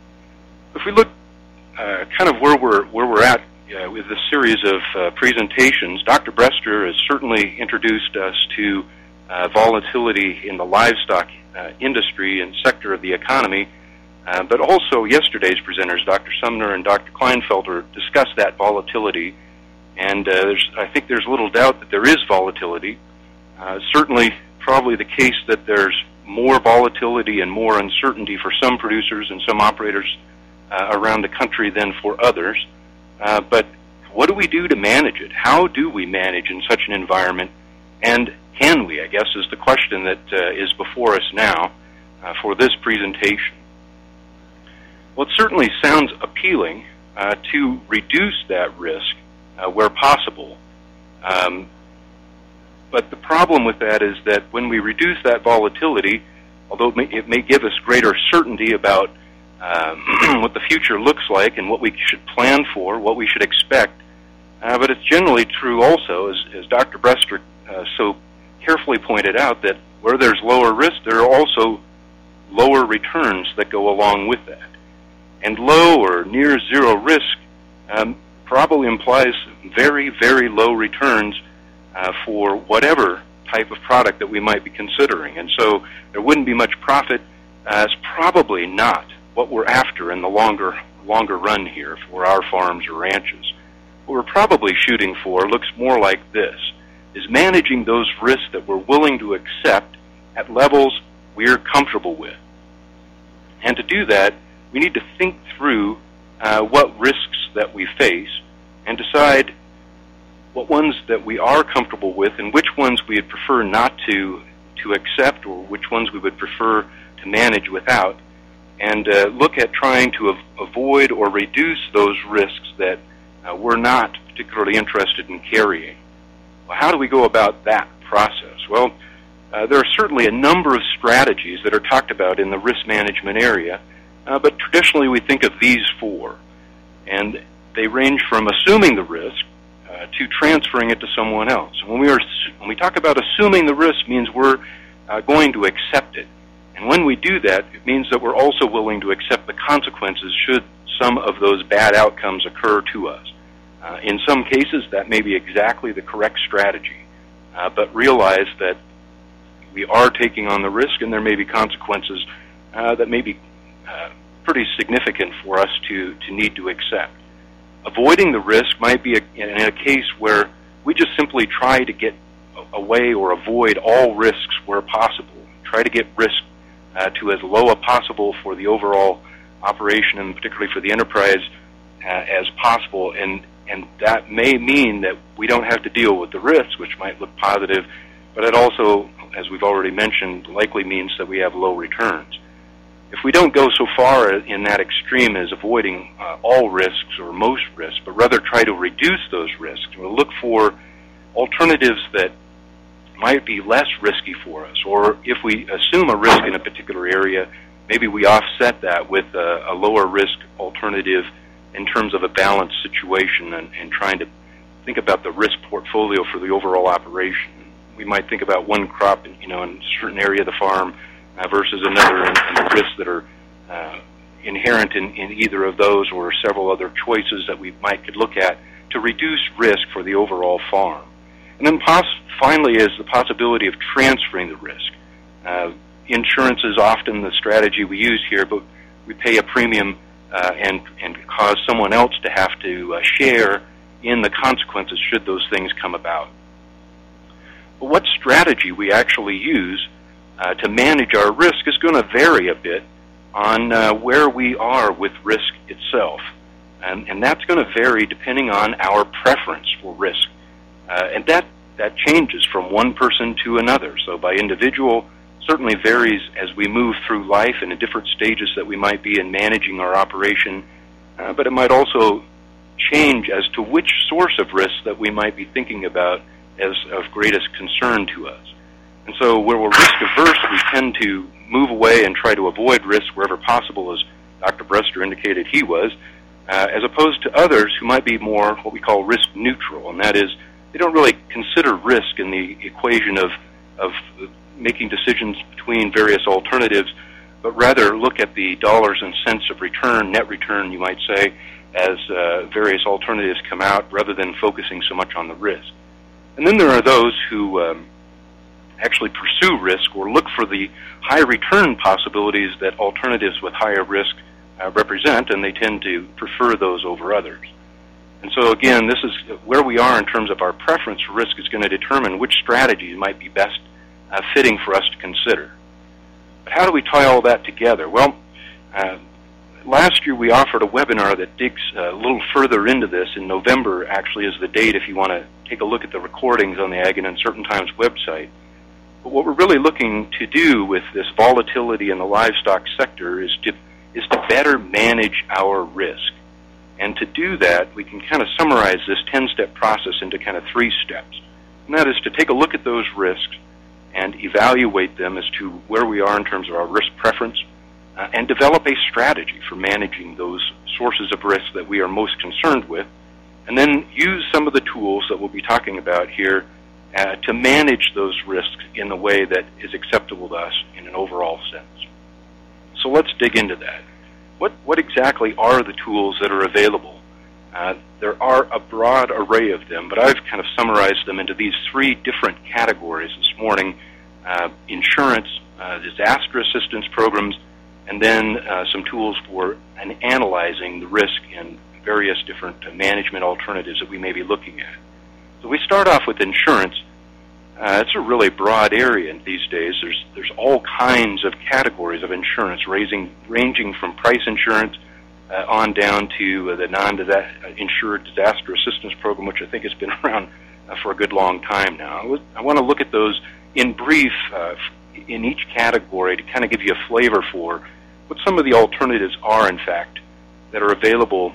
If we look uh, kind of where we're, where we're at uh, with this series of uh, presentations, Doctor Brester has certainly introduced us to uh, volatility in the livestock uh, industry and sector of the economy, uh, but also yesterday's presenters, Doctor Sumner and Doctor Kleinfelder, discussed that volatility. And uh, there's, I think there's little doubt that there is volatility. Uh, certainly, probably the case that there's more volatility and more uncertainty for some producers and some operators uh, around the country than for others. Uh, but what do we do to manage it? How do we manage in such an environment? And can we, I guess, is the question that uh, is before us now uh, for this presentation. Well, it certainly sounds appealing uh, to reduce that risk uh, where possible. Um, but the problem with that is that when we reduce that volatility, although it may, it may give us greater certainty about um, what the future looks like and what we should plan for, what we should expect, uh, but it's generally true also, as, as Doctor Brester uh, so carefully pointed out, that where there's lower risk, there are also lower returns that go along with that. And low or near zero risk um, probably implies very, very low returns uh, for whatever type of product that we might be considering. And so there wouldn't be much profit. Uh, it's probably not what we're after in the longer, longer run here for our farms or ranches. What we're probably shooting for looks more like this, is managing those risks that we're willing to accept at levels we're comfortable with. And to do that, we need to think through uh, what risks that we face and decide what ones that we are comfortable with and which ones we would prefer not to to accept, or which ones we would prefer to manage without, and uh, look at trying to av avoid or reduce those risks that uh, we're not particularly interested in carrying. Well, how do we go about that process? Well, uh, there are certainly a number of strategies that are talked about in the risk management area, uh, but traditionally we think of these four, and they range from assuming the risk uh, to transferring it to someone else. When we, are, when we talk about assuming the risk, means we're uh, going to accept it. And when we do that, it means that we're also willing to accept the consequences should some of those bad outcomes occur to us. Uh, in some cases, that may be exactly the correct strategy, uh, but realize that we are taking on the risk and there may be consequences uh, that may be uh, pretty significant for us to, to need to accept. Avoiding the risk might be a, in a case where we just simply try to get away or avoid all risks where possible. Try to get risk uh, to as low a possible for the overall operation, and particularly for the enterprise, uh, as possible. And, and that may mean that we don't have to deal with the risks, which might look positive, but it also, as we've already mentioned, likely means that we have low returns. If we don't go so far in that extreme as avoiding uh, all risks or most risks, but rather try to reduce those risks, we'll look for alternatives that might be less risky for us. Or if we assume a risk in a particular area, maybe we offset that with a, a lower risk alternative in terms of a balanced situation, and, and trying to think about the risk portfolio for the overall operation. We might think about one crop, you know, in a certain area of the farm uh, versus another, and, and the risks that are uh, inherent in, in either of those, or several other choices that we might could look at to reduce risk for the overall farm. And then pos finally is the possibility of transferring the risk. Uh, insurance is often the strategy we use here, but we pay a premium uh, and, and cause someone else to have to uh, share in the consequences should those things come about. But what strategy we actually use uh, to manage our risk is going to vary a bit on uh, where we are with risk itself. And, and that's going to vary depending on our preference for risk. Uh, and that, that changes from one person to another. So by individual, certainly varies as we move through life and in different stages that we might be in managing our operation. Uh, but it might also change as to which source of risk that we might be thinking about as of greatest concern to us. And so where we're risk averse, we tend to move away and try to avoid risk wherever possible, as Doctor Brester indicated he was, uh, as opposed to others who might be more what we call risk neutral, and that is they don't really consider risk in the equation of, of making decisions between various alternatives, but rather look at the dollars and cents of return, net return, you might say, as uh, various alternatives come out, rather than focusing so much on the risk. And then there are those who um, actually pursue risk or look for the high return possibilities that alternatives with higher risk uh, represent, and they tend to prefer those over others. And so again, this is where we are in terms of our preference for risk is going to determine which strategies might be best uh, fitting for us to consider. But how do we tie all that together? Well, uh, last year we offered a webinar that digs a little further into this. In November, actually, is the date if you want to take a look at the recordings on the Ag in Uncertain Times website. But what we're really looking to do with this volatility in the livestock sector is to is to better manage our risk. And to do that, we can kind of summarize this ten-step process into kind of three steps. And that is to take a look at those risks and evaluate them as to where we are in terms of our risk preference, uh, and develop a strategy for managing those sources of risk that we are most concerned with, and then use some of the tools that we'll be talking about here uh, to manage those risks in a way that is acceptable to us in an overall sense. So let's dig into that. What, what exactly are the tools that are available? Uh, there are a broad array of them, but I've kind of summarized them into these three different categories this morning: uh, insurance, uh, disaster assistance programs, and then uh, some tools for an analyzing the risk in various different uh, management alternatives that we may be looking at. So we start off with insurance. Uh, it's a really broad area these days. There's there's all kinds of categories of insurance, raising, ranging from price insurance uh, on down to uh, the non-insured disaster assistance program, which I think has been around uh, for a good long time now. I, was, I want to look at those in brief uh, in each category to kind of give you a flavor for what some of the alternatives are, in fact, that are available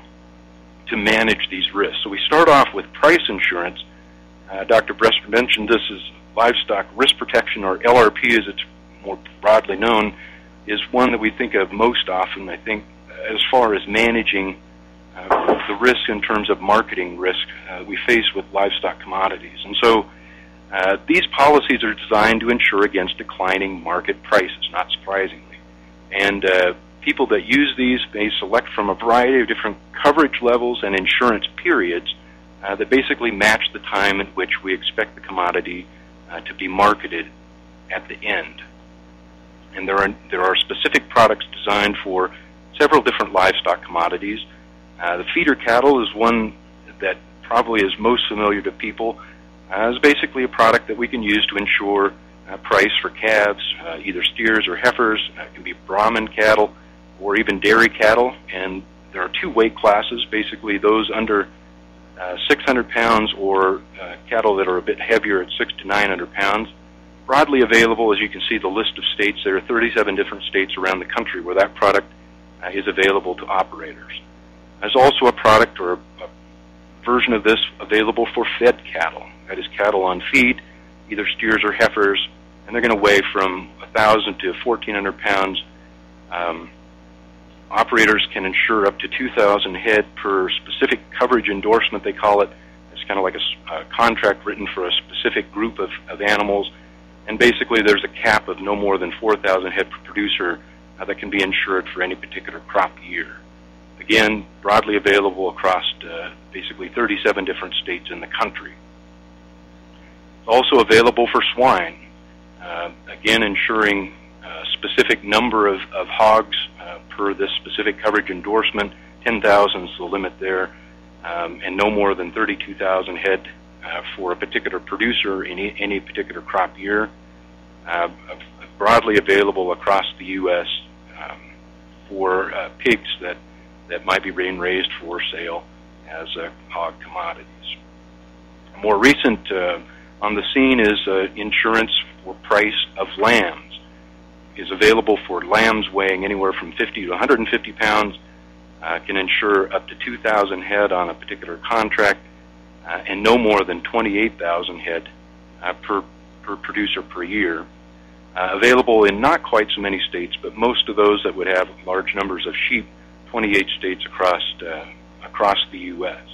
to manage these risks. So we start off with price insurance. Uh, Doctor Brester mentioned this as livestock risk protection, or L R P as it's more broadly known, is one that we think of most often, I think, as far as managing uh, the risk in terms of marketing risk uh, we face with livestock commodities. And so uh, these policies are designed to insure against declining market prices, not surprisingly. And uh, people that use these may select from a variety of different coverage levels and insurance periods Uh, that basically match the time at which we expect the commodity uh, to be marketed at the end. And there are there are specific products designed for several different livestock commodities. Uh, the feeder cattle is one that probably is most familiar to people. Uh, it's basically a product that we can use to ensure uh, price for calves, uh, either steers or heifers. Uh, it can be Brahman cattle or even dairy cattle. And there are two weight classes, basically those under Uh, six hundred pounds or uh, cattle that are a bit heavier at six to nine hundred pounds. Broadly available, as you can see the list of states, there are thirty-seven different states around the country where that product uh, is available to operators. There's also a product or a, a version of this available for fed cattle. That is cattle on feed, either steers or heifers, and they're going to weigh from one thousand to fourteen hundred pounds. Um, Operators can insure up to two thousand head per specific coverage endorsement, they call it. It's kind of like a, a contract written for a specific group of, of animals. And basically there's a cap of no more than four thousand head per producer uh, that can be insured for any particular crop year. Again, broadly available across uh, basically thirty-seven different states in the country. It's also available for swine. Uh, again, insuring a specific number of, of hogs uh, per this specific coverage endorsement. ten thousand is the limit there, um, and no more than thirty-two thousand head uh, for a particular producer in any, any particular crop year. Uh, broadly available across the U S um, for uh, pigs that, that might be being raised for sale as uh, hog commodities. More recent uh, on the scene is uh, insurance for price of lambs. Is available for lambs weighing anywhere from fifty to one hundred fifty pounds, uh, can insure up to two thousand head on a particular contract, uh, and no more than twenty-eight thousand head uh, per, per producer per year. Uh, available in not quite so many states, but most of those that would have large numbers of sheep, twenty-eight states across, uh, across the U S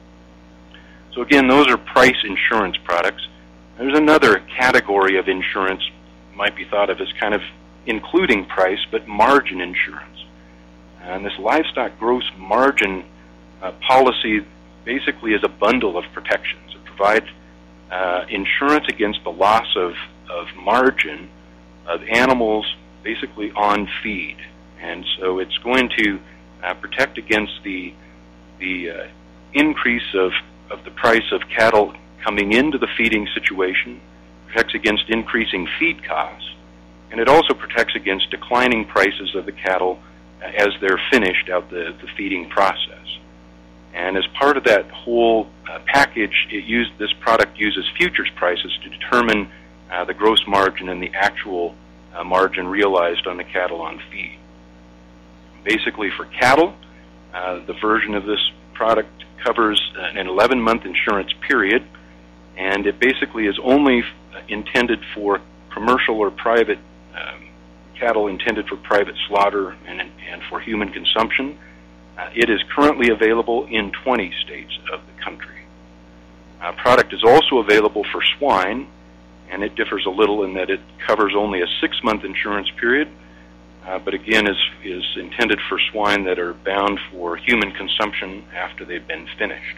So again, those are price insurance products. There's another category of insurance, might be thought of as kind of including price, but margin insurance. And this livestock gross margin uh, policy basically is a bundle of protections. It provides uh, insurance against the loss of, of margin of animals basically on feed. And so it's going to uh, protect against the, the uh, increase of, of the price of cattle coming into the feeding situation, protects against increasing feed costs, and it also protects against declining prices of the cattle uh, as they're finished out the, the feeding process. And as part of that whole uh, package, it used, this product uses futures prices to determine uh, the gross margin and the actual uh, margin realized on the cattle on feed. Basically, for cattle, uh, the version of this product covers an eleven-month insurance period, and it basically is only intended for commercial or private um, cattle intended for private slaughter and, and for human consumption. Uh, it is currently available in twenty states of the country. Uh, product is also available for swine, and it differs a little in that it covers only a six-month insurance period, uh, but again is, is intended for swine that are bound for human consumption after they've been finished.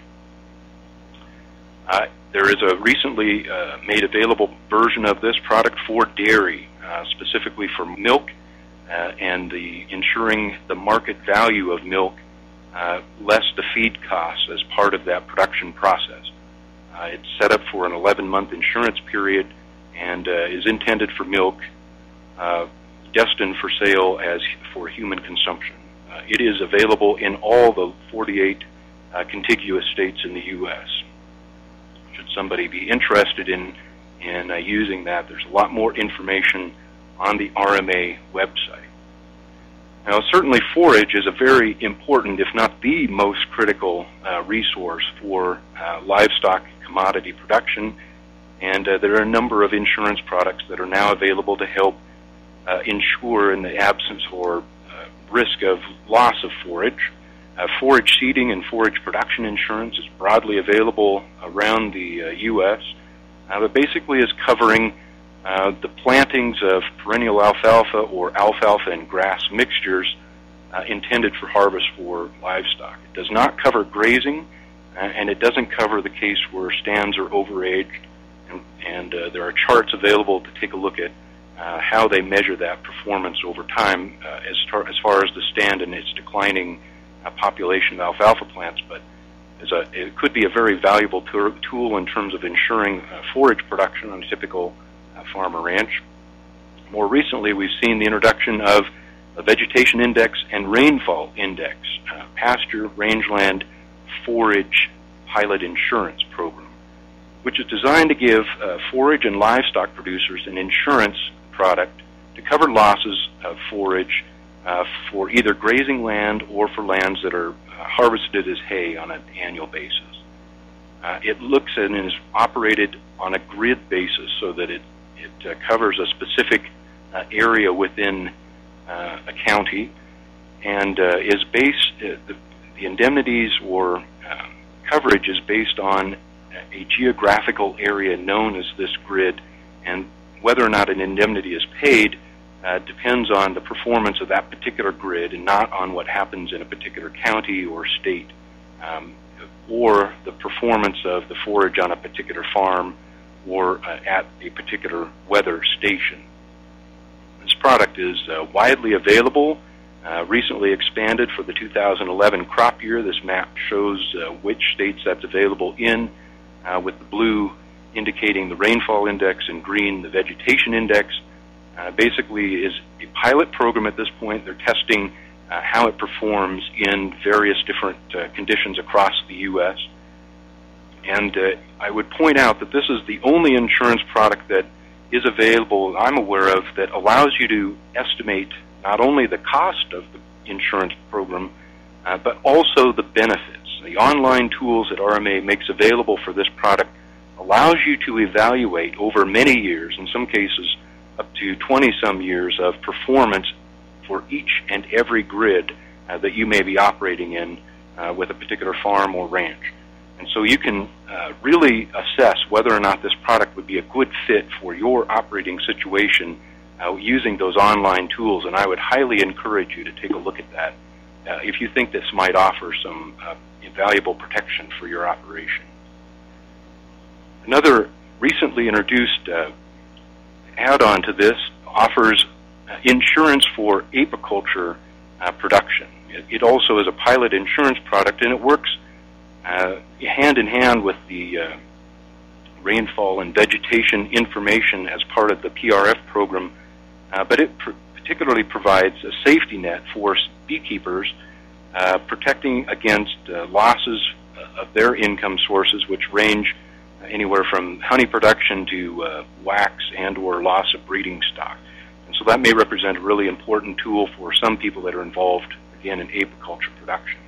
Uh, there is a recently uh, made available version of this product for dairy, uh, specifically for milk, uh, and the ensuring the market value of milk uh, less the feed costs as part of that production process. Uh, it's set up for an eleven-month insurance period and uh, is intended for milk uh, destined for sale as for human consumption. Uh, it is available in all the forty-eight uh, contiguous states in the U S Should somebody be interested in, in uh, using that, there's a lot more information on the R M A website. Now, certainly forage is a very important, if not the most critical uh, resource for uh, livestock commodity production, and uh, there are a number of insurance products that are now available to help uh, insure in the absence or uh, risk of loss of forage. Uh, forage seeding and forage production insurance is broadly available around the uh, U S, uh, but basically is covering uh, the plantings of perennial alfalfa or alfalfa and grass mixtures uh, intended for harvest for livestock. It does not cover grazing, uh, and it doesn't cover the case where stands are overaged, and, and uh, there are charts available to take a look at uh, how they measure that performance over time uh, as, tar- as far as the stand and its declining uh, population of alfalfa plants, but as a, it could be a very valuable tool, tool in terms of ensuring uh, forage production on a typical uh, farm or ranch. More recently, we've seen the introduction of a vegetation index and rainfall index, uh, pasture rangeland forage pilot insurance program, which is designed to give uh, forage and livestock producers an insurance product to cover losses of forage uh, for either grazing land or for lands that are uh, harvested as hay on an annual basis. Uh, it looks and is operated on a grid basis so that it, it uh, covers a specific uh, area within uh, a county, and uh, is based, uh, the, the indemnities or um, coverage is based on a geographical area known as this grid, and whether or not an indemnity is paid uh, depends on the performance of that particular grid and not on what happens in a particular county or state, um, or the performance of the forage on a particular farm or uh, at a particular weather station. This product is uh, widely available, uh, recently expanded for the two thousand eleven crop year. This map shows uh, which states that's available in, uh, with the blue indicating the rainfall index and green the vegetation index. Uh, basically is a pilot program at this point. They're testing uh, how it performs in various different uh, conditions across the U S And uh, I would point out that this is the only insurance product that is available, I'm aware of, that allows you to estimate not only the cost of the insurance program, uh, but also the benefits. The online tools that R M A makes available for this product allows you to evaluate over many years, in some cases up to twenty-some years of performance for each and every grid uh, that you may be operating in uh, with a particular farm or ranch. And so you can uh, really assess whether or not this product would be a good fit for your operating situation uh, using those online tools, and I would highly encourage you to take a look at that uh, if you think this might offer some uh, valuable protection for your operation. Another recently introduced uh, add-on to this offers uh, insurance for apiculture uh, production. It, it also is a pilot insurance product, and it works uh, hand in hand with the uh, rainfall and vegetation information as part of the P R F program, uh, but it pr- particularly provides a safety net for beekeepers, uh, protecting against uh, losses of their income sources, which range anywhere from honey production to uh, wax and or loss of breeding stock. And so that may represent a really important tool for some people that are involved, again, in apiculture production.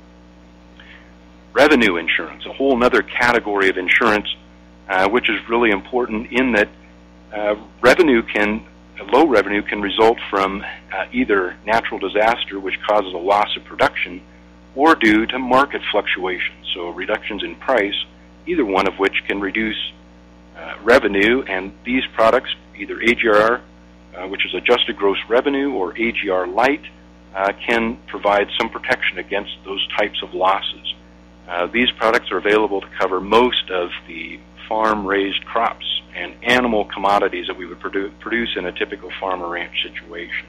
Revenue insurance, a whole other category of insurance, uh, which is really important in that uh, revenue can, low revenue can result from uh, either natural disaster, which causes a loss of production, or due to market fluctuations, so reductions in price, either one of which can reduce uh, revenue, and these products, either A G R, uh, which is adjusted gross revenue, or A G R Light, uh, can provide some protection against those types of losses. Uh, these products are available to cover most of the farm-raised crops and animal commodities that we would produ produce in a typical farm or ranch situation.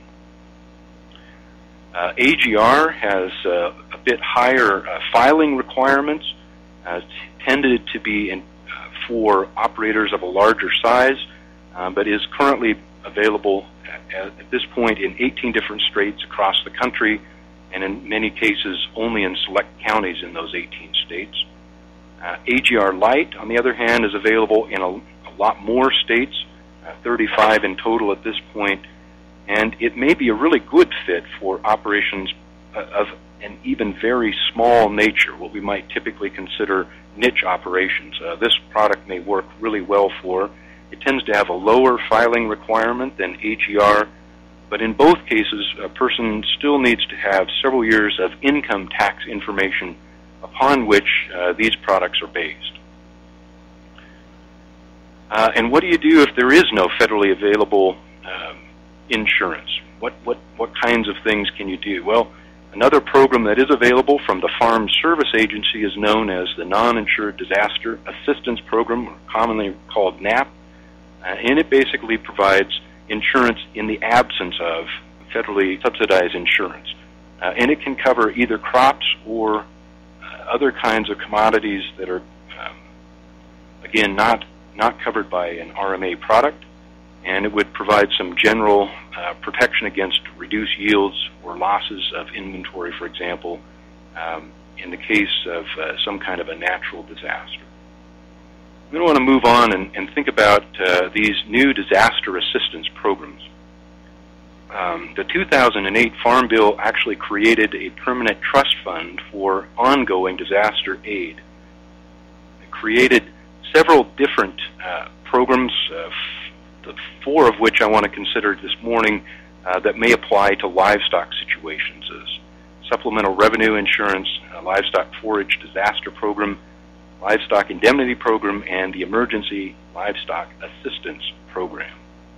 Uh, A G R has uh, a bit higher uh, filing requirements, uh, tended to be in, uh, for operators of a larger size, uh, but is currently available at, at this point in eighteen different states across the country, and in many cases only in select counties in those eighteen states. Uh, A G R Light, on the other hand, is available in a, a lot more states, uh, thirty-five in total at this point, and it may be a really good fit for operations uh, of an even very small nature, what we might typically consider niche operations. Uh, this product may work really well for. It tends to have a lower filing requirement than A G R, but in both cases, a person still needs to have several years of income tax information upon which uh, these products are based. Uh, and what do you do if there is no federally available um, insurance? What, what, what kinds of things can you do? Well, another program that is available from the Farm Service Agency is known as the Non-Insured Disaster Assistance Program, or commonly called N A P, uh, and it basically provides insurance in the absence of federally subsidized insurance. Uh, and it can cover either crops or other kinds of commodities that are, um, again, not not covered by an R M A product, and it would provide some general uh, protection against reduced yields or losses of inventory, for example, um, in the case of uh, some kind of a natural disaster. We want to move on and, and think about uh, these new disaster assistance programs. Um, the two thousand eight Farm Bill actually created a permanent trust fund for ongoing disaster aid. It created several different uh, programs, uh, the four of which I want to consider this morning uh, that may apply to livestock situations: as supplemental revenue insurance, a livestock forage disaster program, livestock indemnity program, and the emergency livestock assistance program.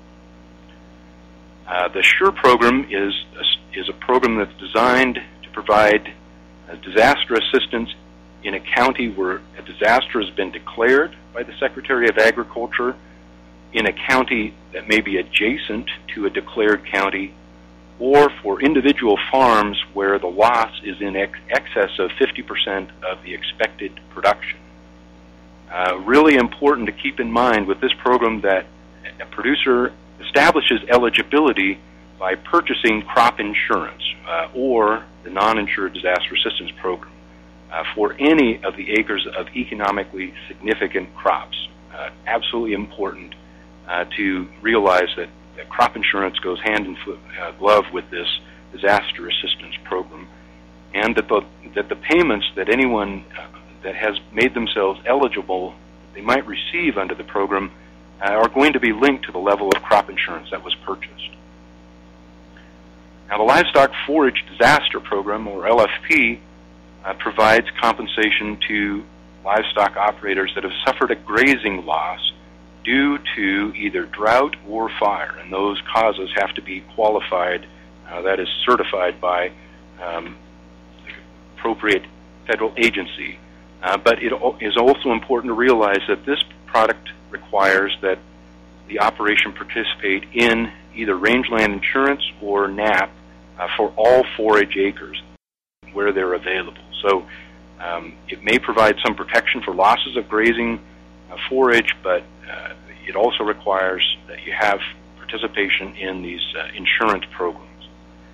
Uh, the SURE program is a, is a program that's designed to provide uh, disaster assistance in a county where a disaster has been declared by the Secretary of Agriculture, in a county that may be adjacent to a declared county, or for individual farms where the loss is in ex excess of fifty percent of the expected production. Uh, really important to keep in mind with this program that a producer establishes eligibility by purchasing crop insurance uh, or the non-insured disaster assistance program uh, for any of the acres of economically significant crops. Uh, absolutely important uh, to realize that, that crop insurance goes hand in foot, uh, glove with this disaster assistance program, and that the, that the payments that anyone uh, that has made themselves eligible, they might receive under the program, Uh, are going to be linked to the level of crop insurance that was purchased. Now, the Livestock Forage Disaster Program, or L F P, uh, provides compensation to livestock operators that have suffered a grazing loss due to either drought or fire, and those causes have to be qualified, uh, that is certified by um, the appropriate federal agency. Uh, but it is also important to realize that this product requires that the operation participate in either rangeland insurance or N A P uh, for all forage acres where they're available. So um, it may provide some protection for losses of grazing uh, forage, but uh, it also requires that you have participation in these uh, insurance programs.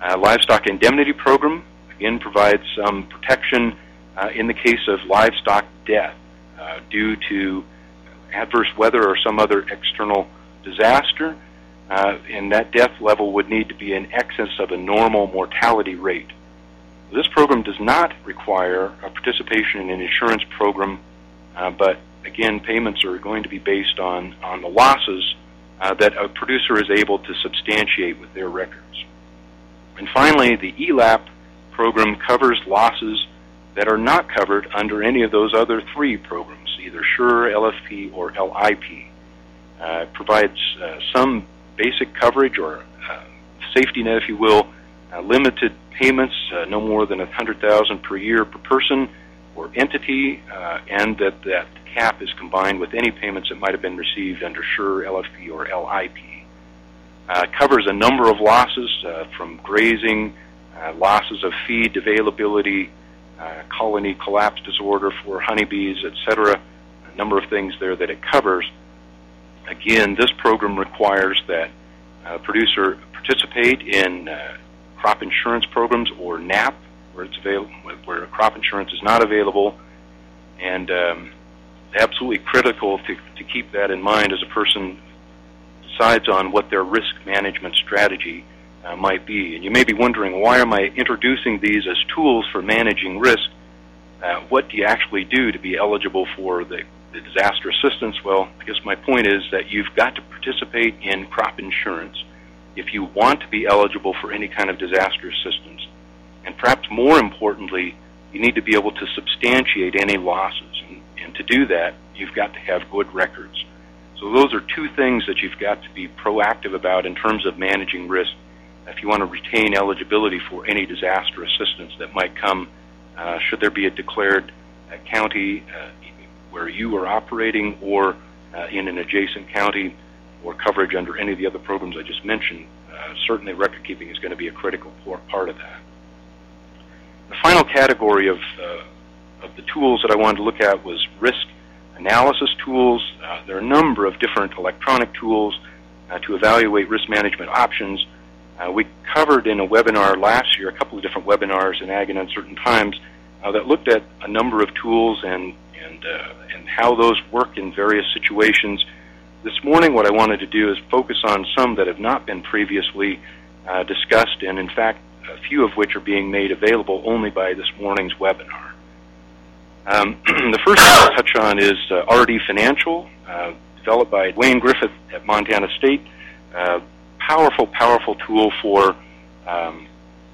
Uh, livestock indemnity program, again, provides some protection uh, in the case of livestock death uh, due to adverse weather or some other external disaster, uh, and that death level would need to be in excess of a normal mortality rate. This program does not require a participation in an insurance program, uh, but again, payments are going to be based on, on the losses uh, that a producer is able to substantiate with their records. And finally, the E LAP program covers losses that are not covered under any of those other three programs, either SURE, L F P, or L I P. Uh, it provides uh, some basic coverage or uh, safety net, if you will, uh, limited payments, uh, no more than one hundred thousand dollars per year per person or entity, uh, and that that cap is combined with any payments that might have been received under SURE, L F P, or L I P. Uh, it covers a number of losses uh, from grazing, uh, losses of feed availability, uh, colony collapse disorder for honeybees, et cetera. A number of things there that it covers. Again, this program requires that a producer participate in uh, crop insurance programs or N A P, where it's available, where crop insurance is not available, and um, absolutely critical to, to keep that in mind as a person decides on what their risk management strategy uh, might be. And you may be wondering, why am I introducing these as tools for managing risk? Uh, what do you actually do to be eligible for the, the disaster assistance? Well, I guess my point is that you've got to participate in crop insurance if you want to be eligible for any kind of disaster assistance. And perhaps more importantly, you need to be able to substantiate any losses. And, and to do that, you've got to have good records. So those are two things that you've got to be proactive about in terms of managing risk if you want to retain eligibility for any disaster assistance that might come uh, should there be a declared uh, county uh, where you are operating or uh, in an adjacent county, or coverage under any of the other programs I just mentioned. Uh, certainly record keeping is going to be a critical part of that. The final category of, uh, of the tools that I wanted to look at was risk analysis tools. Uh, there are a number of different electronic tools uh, to evaluate risk management options. Uh, we covered in a webinar last year, a couple of different webinars in Ag in Uncertain Times, uh, that looked at a number of tools and, and, uh, and how those work in various situations. This morning what I wanted to do is focus on some that have not been previously uh, discussed, and in fact a few of which are being made available only by this morning's webinar. Um, the first thing I'll touch on is uh, R D Financial, uh, developed by Dwayne Griffith at Montana State. Uh, powerful, powerful tool for um,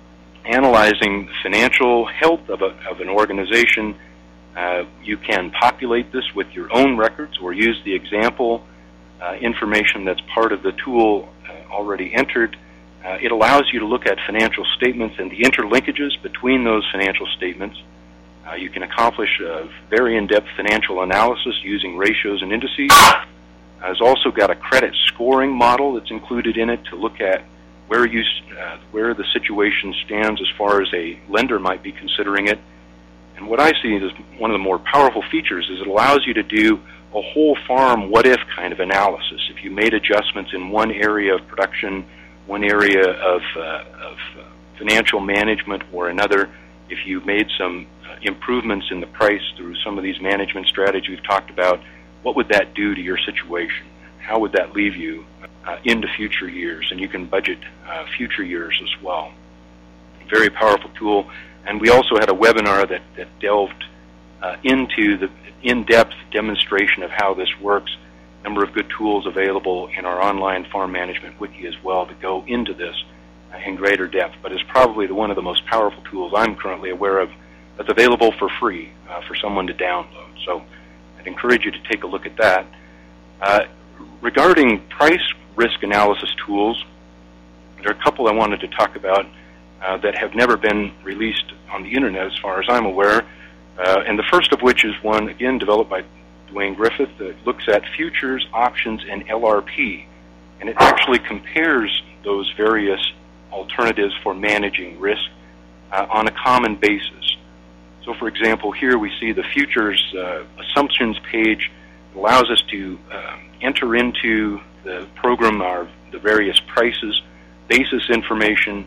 analyzing the financial health of, a, of an organization. Uh, you can populate this with your own records or use the example uh, information that's part of the tool uh, already entered. Uh, it allows you to look at financial statements and the interlinkages between those financial statements. Uh, you can accomplish a very in-depth financial analysis using ratios and indices. Uh, it's also got a credit scoring model that's included in it to look at where you uh, where the situation stands as far as a lender might be considering it. And what I see as one of the more powerful features is it allows you to do a whole farm what-if kind of analysis. If you made adjustments in one area of production, one area of, uh, of uh, financial management, or another, if you made some uh, improvements in the price through some of these management strategies we've talked about, what would that do to your situation? How would that leave you uh, into future years? And you can budget uh, future years as well. Very powerful tool. And we also had a webinar that, that delved uh, into the in-depth demonstration of how this works. A number of good tools available in our online farm management wiki as well to go into this uh, in greater depth. But it's probably the, one of the most powerful tools I'm currently aware of that's available for free uh, for someone to download. So I'd encourage you to take a look at that. Uh, regarding price risk analysis tools, there are a couple I wanted to talk about uh, that have never been released on the internet as far as I'm aware. Uh, and the first of which is one, again, developed by Dwayne Griffith, that looks at futures, options, and L R P. And it actually compares those various alternatives for managing risk uh, on a common basis. So, for example, here we see the futures uh, assumptions page. It allows us to uh, enter into the program our the various prices, basis information,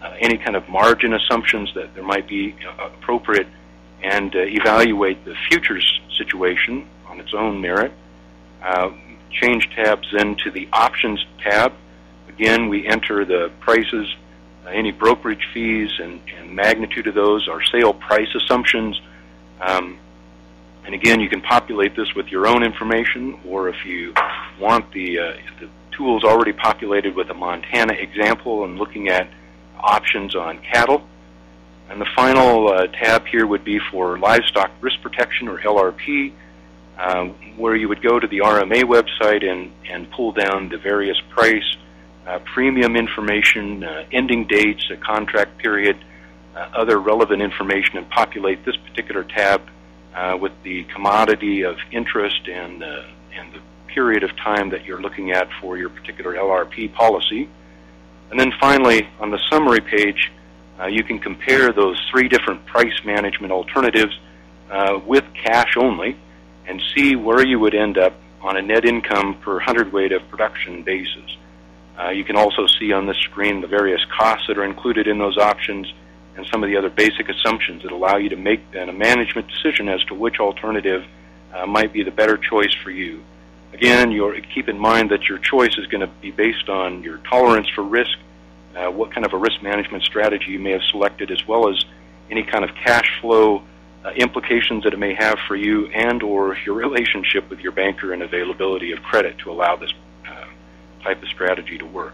uh, any kind of margin assumptions that there might be uh, appropriate, and uh, evaluate the futures situation on its own merit. Uh, change tabs then to the options tab. Again, we enter the prices, uh, any brokerage fees and, and magnitude of those, our sale price assumptions. Um, and again, you can populate this with your own information, or if you want the, uh, the tools already populated with a Montana example and looking at options on cattle. And the final uh, tab here would be for livestock risk protection, or L R P, uh, where you would go to the R M A website and, and pull down the various price, uh, premium information, uh, ending dates, a contract period, uh, other relevant information, and populate this particular tab uh, with the commodity of interest and, uh, and the period of time that you're looking at for your particular L R P policy. And then finally, on the summary page, Uh, you can compare those three different price management alternatives uh, with cash only and see where you would end up on a net income per hundredweight of production basis. Uh, you can also see on this screen the various costs that are included in those options and some of the other basic assumptions that allow you to make then a management decision as to which alternative uh, might be the better choice for you. Again, you're, keep in mind that your choice is going to be based on your tolerance for risk, Uh, what kind of a risk management strategy you may have selected, as well as any kind of cash flow uh, implications that it may have for you, and or your relationship with your banker and availability of credit to allow this uh, type of strategy to work.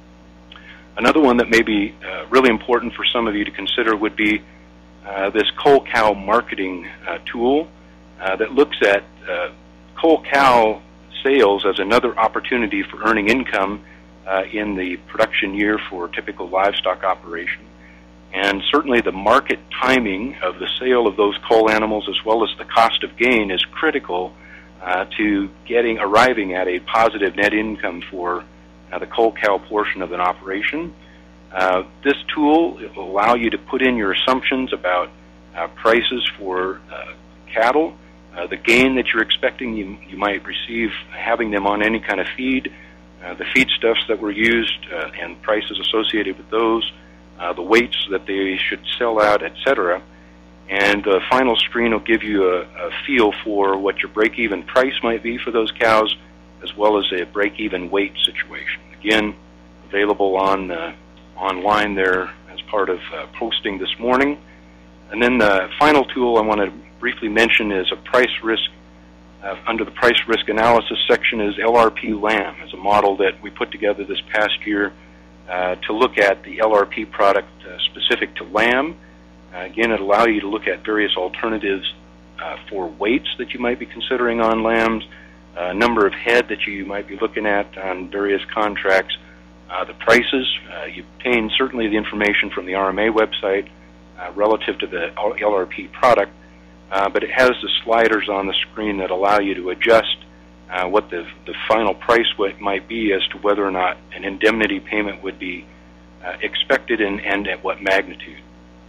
Another one that may be uh, really important for some of you to consider would be uh, this Coal Cow marketing uh, tool uh, that looks at uh, Coal Cow sales as another opportunity for earning income Uh, in the production year for a typical livestock operation. And certainly the market timing of the sale of those coal animals, as well as the cost of gain, is critical uh, to getting arriving at a positive net income for uh, the coal cow portion of an operation. Uh, this tool will allow you to put in your assumptions about uh, prices for uh, cattle, uh, the gain that you're expecting you, you might receive having them on any kind of feed, Uh, the feedstuffs that were used uh, and prices associated with those, uh, the weights that they should sell out, et cetera. And the final screen will give you a, a feel for what your break-even price might be for those cows, as well as a break-even weight situation. Again, available on uh, online there as part of uh, posting this morning. And then the final tool I want to briefly mention is a price risk Uh, under the price risk analysis section is L R P Lamb, as a model that we put together this past year uh, to look at the L R P product uh, specific to lamb. Uh, again, it allows you to look at various alternatives uh, for weights that you might be considering on lambs, a uh, number of head that you might be looking at on various contracts, uh, the prices. Uh, you obtain certainly the information from the R M A website uh, relative to the L R P product. Uh, but it has the sliders on the screen that allow you to adjust uh, what the, the final price might be as to whether or not an indemnity payment would be uh, expected and, and at what magnitude.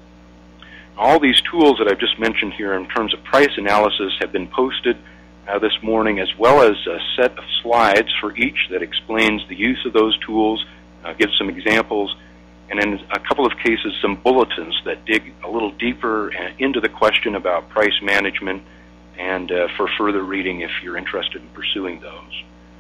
All these tools that I've just mentioned here in terms of price analysis have been posted uh, this morning, as well as a set of slides for each that explains the use of those tools, uh, gives some examples, and in a couple of cases, some bulletins that dig a little deeper into the question about price management, and uh, for further reading if you're interested in pursuing those.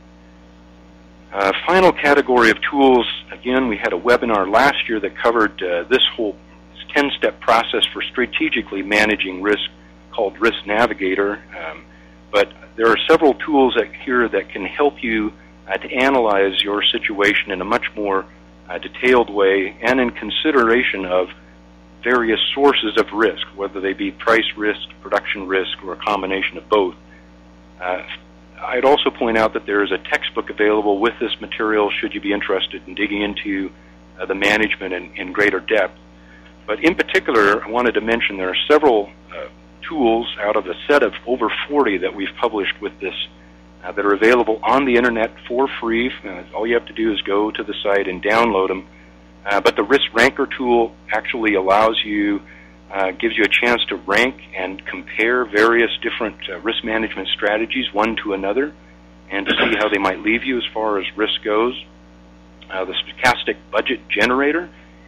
Uh, final category of tools, again, we had a webinar last year that covered uh, this whole ten-step process for strategically managing risk called Risk Navigator, um, but there are several tools that, here that can help you uh, to analyze your situation in a much more a detailed way and in consideration of various sources of risk, whether they be price risk, production risk, or a combination of both. Uh, I'd also point out that there is a textbook available with this material should you be interested in digging into uh, the management in, in greater depth. But in particular, I wanted to mention there are several uh, tools out of a set of over forty that we've published with this Uh, that are available on the internet for free. Uh, all you have to do is go to the site and download them. Uh, but the Risk Ranker tool actually allows you, uh, gives you a chance to rank and compare various different uh, risk management strategies one to another, and to see how they might leave you as far as risk goes. Uh, the Stochastic Budget Generator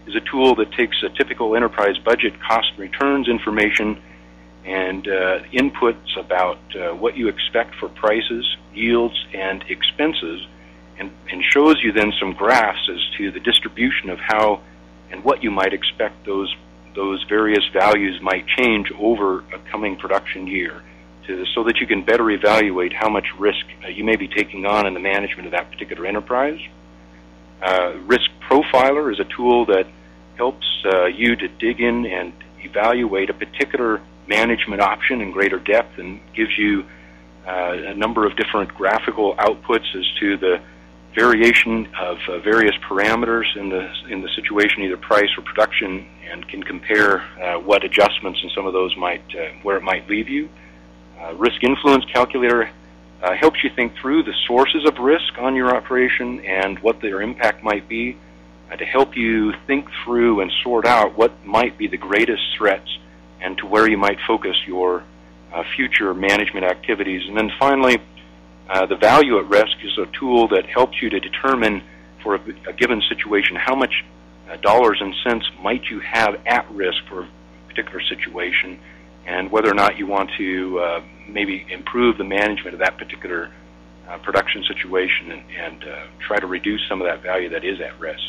is a tool that takes a typical enterprise budget, cost and returns information, and uh, inputs about uh, what you expect for prices, yields, and expenses, and, and shows you then some graphs as to the distribution of how and what you might expect those those various values might change over a coming production year, to, so that you can better evaluate how much risk uh, you may be taking on in the management of that particular enterprise. Uh, Risk Profiler is a tool that helps uh, you to dig in and evaluate a particular management option in greater depth, and gives you uh, a number of different graphical outputs as to the variation of uh, various parameters in the in the situation, either price or production, and can compare uh, what adjustments in some of those might uh, where it might leave you. Uh, risk Influence Calculator uh, helps you think through the sources of risk on your operation and what their impact might be, uh, to help you think through and sort out what might be the greatest threats and to where you might focus your uh, future management activities. And then finally, uh, the Value at Risk is a tool that helps you to determine for a, a given situation how much uh, dollars and cents might you have at risk for a particular situation, and whether or not you want to uh, maybe improve the management of that particular uh, production situation and, and uh, try to reduce some of that value that is at risk.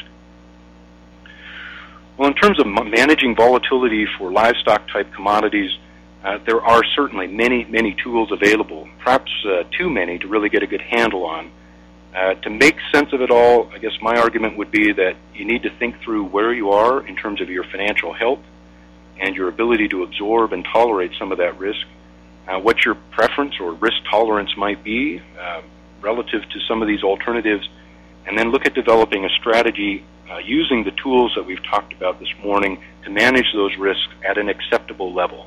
Well, in terms of managing volatility for livestock-type commodities, uh, there are certainly many, many tools available, perhaps uh, too many to really get a good handle on. Uh, to make sense of it all, I guess my argument would be that you need to think through where you are in terms of your financial health and your ability to absorb and tolerate some of that risk, uh, what your preference or risk tolerance might be uh, relative to some of these alternatives, and then look at developing a strategy uh, using the tools that we've talked about this morning to manage those risks at an acceptable level.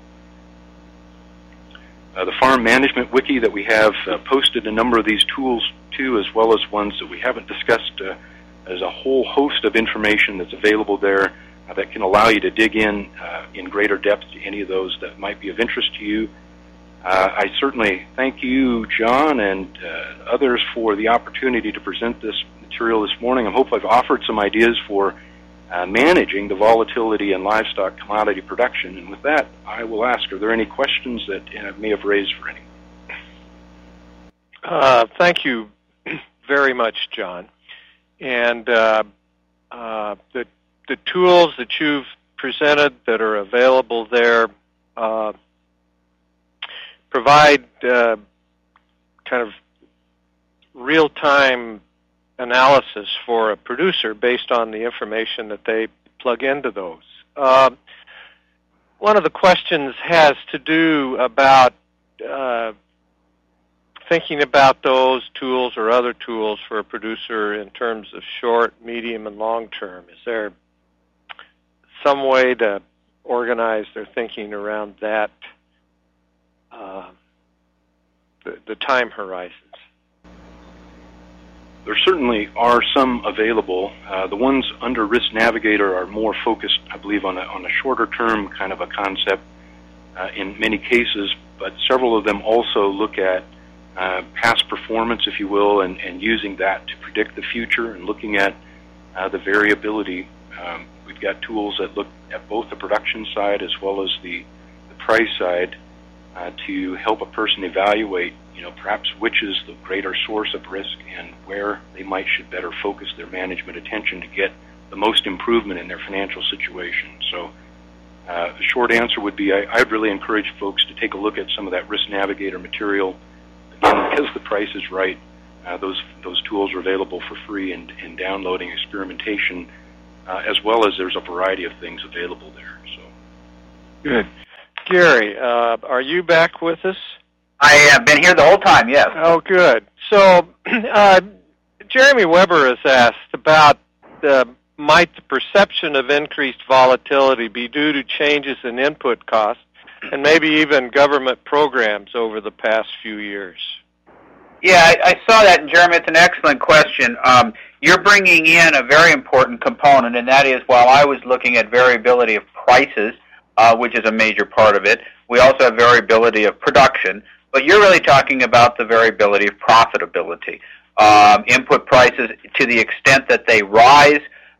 Uh, the Farm Management Wiki that we have uh, posted a number of these tools to, as well as ones that we haven't discussed. Uh, there's a whole host of information that's available there uh, that can allow you to dig in uh, in greater depth to any of those that might be of interest to you. Uh, I certainly thank you, John, and uh, others for the opportunity to present this material this morning. I hope I've offered some ideas for uh, managing the volatility in livestock commodity production. And with that, I will ask, are there any questions that uh, may have raised for anyone?
Uh, thank you very much, John. And uh, uh, the, the tools that you've presented that are available there uh, provide uh, kind of real-time analysis for a producer based on the information that they plug into those. Uh, one of the questions has to do about uh, thinking about those tools or other tools for a producer in terms of short, medium, and long term. Is there some way to organize their thinking around that, uh, the, the time horizons?
There certainly are some available. Uh, the ones under Risk Navigator are more focused, I believe, on a, on a shorter term kind of a concept uh, in many cases, but several of them also look at uh, past performance, if you will, and, and using that to predict the future and looking at uh, the variability. Um, we've got tools that look at both the production side as well as the, the price side uh, to help a person evaluate, you know, perhaps which is the greater source of risk and where they might should better focus their management attention to get the most improvement in their financial situation. So uh, the short answer would be I, I'd really encourage folks to take a look at some of that Risk Navigator material. Again, because the price is right, uh, those those tools are available for free and, and downloading experimentation, uh, as well as there's a variety of things available there. So,
good. Gary, uh, are you back with us?
I have been here the whole time, yes.
Oh, good. So, uh, Jeremy Weber has asked about uh, might the perception of increased volatility be due to changes in input costs and maybe even government programs over the past few years?
Yeah, I, I saw that, and Jeremy, it's an excellent question. Um, you're bringing in a very important component, and that is while I was looking at variability of prices, uh, which is a major part of it, we also have variability of production. But you're really talking about the variability of profitability. Um, input prices, to the extent that they rise,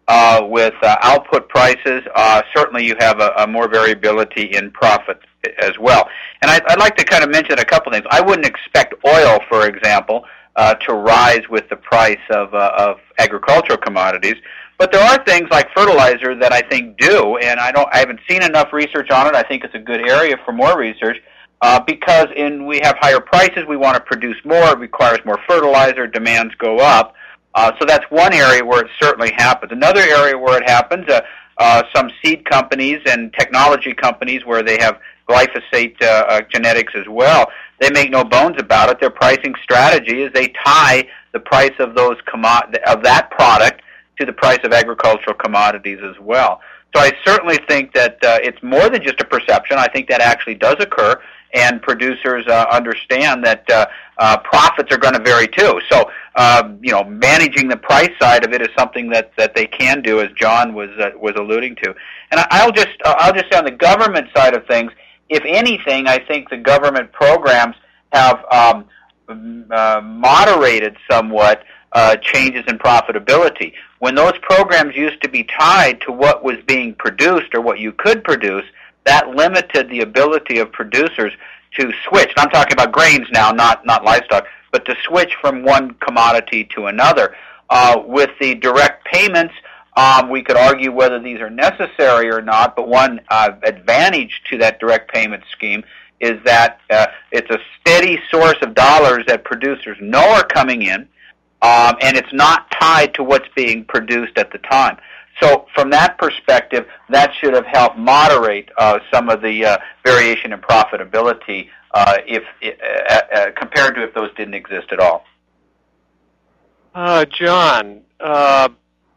uh, with uh, output prices, uh, certainly you have a, a more variability in profit as well. And I'd, I'd like to kind of mention a couple things. I wouldn't expect oil, for example, uh, to rise with the price of, uh, of agricultural commodities. But there are things like fertilizer that I think do, and I don't. I haven't seen enough research on it. I think it's a good area for more research uh, because in we have higher prices. We want to produce more. It requires more fertilizer. Demands go up. Uh, so that's one area where it certainly happens. Another area where it happens, uh, uh, some seed companies and technology companies where they have glyphosate uh, uh, genetics as well. They make no bones about it. Their pricing strategy is they tie the price of those commo- of that product to the price of agricultural commodities as well. So I certainly think that uh, it's more than just a perception. I think that actually does occur, and producers uh, understand that uh, uh, profits are going to vary too. So, uh, you know, managing the price side of it is something that, that they can do, as John was uh, was alluding to. And I'll just uh, I'll just say on the government side of things, if anything, I think the government programs have um, uh, moderated somewhat uh, changes in profitability. When those programs used to be tied to what was being produced or what you could produce, that limited the ability of producers to switch. And I'm talking about grains now, not not livestock, but to switch from one commodity to another. Uh, with the direct payments, um, we could argue whether these are necessary or not, but one uh, advantage to that direct payment scheme is that uh, it's a steady source of dollars that producers know are coming in, um, and it's not tied to what's being produced at the time. So from that perspective, that should have helped moderate uh, some of the uh, variation in profitability uh, if uh, uh, compared to if those didn't exist at all.
Uh, John, uh,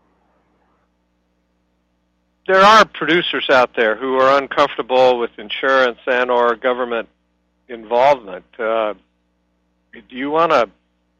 there are producers out there who are uncomfortable with insurance and or government involvement. Uh, do you want to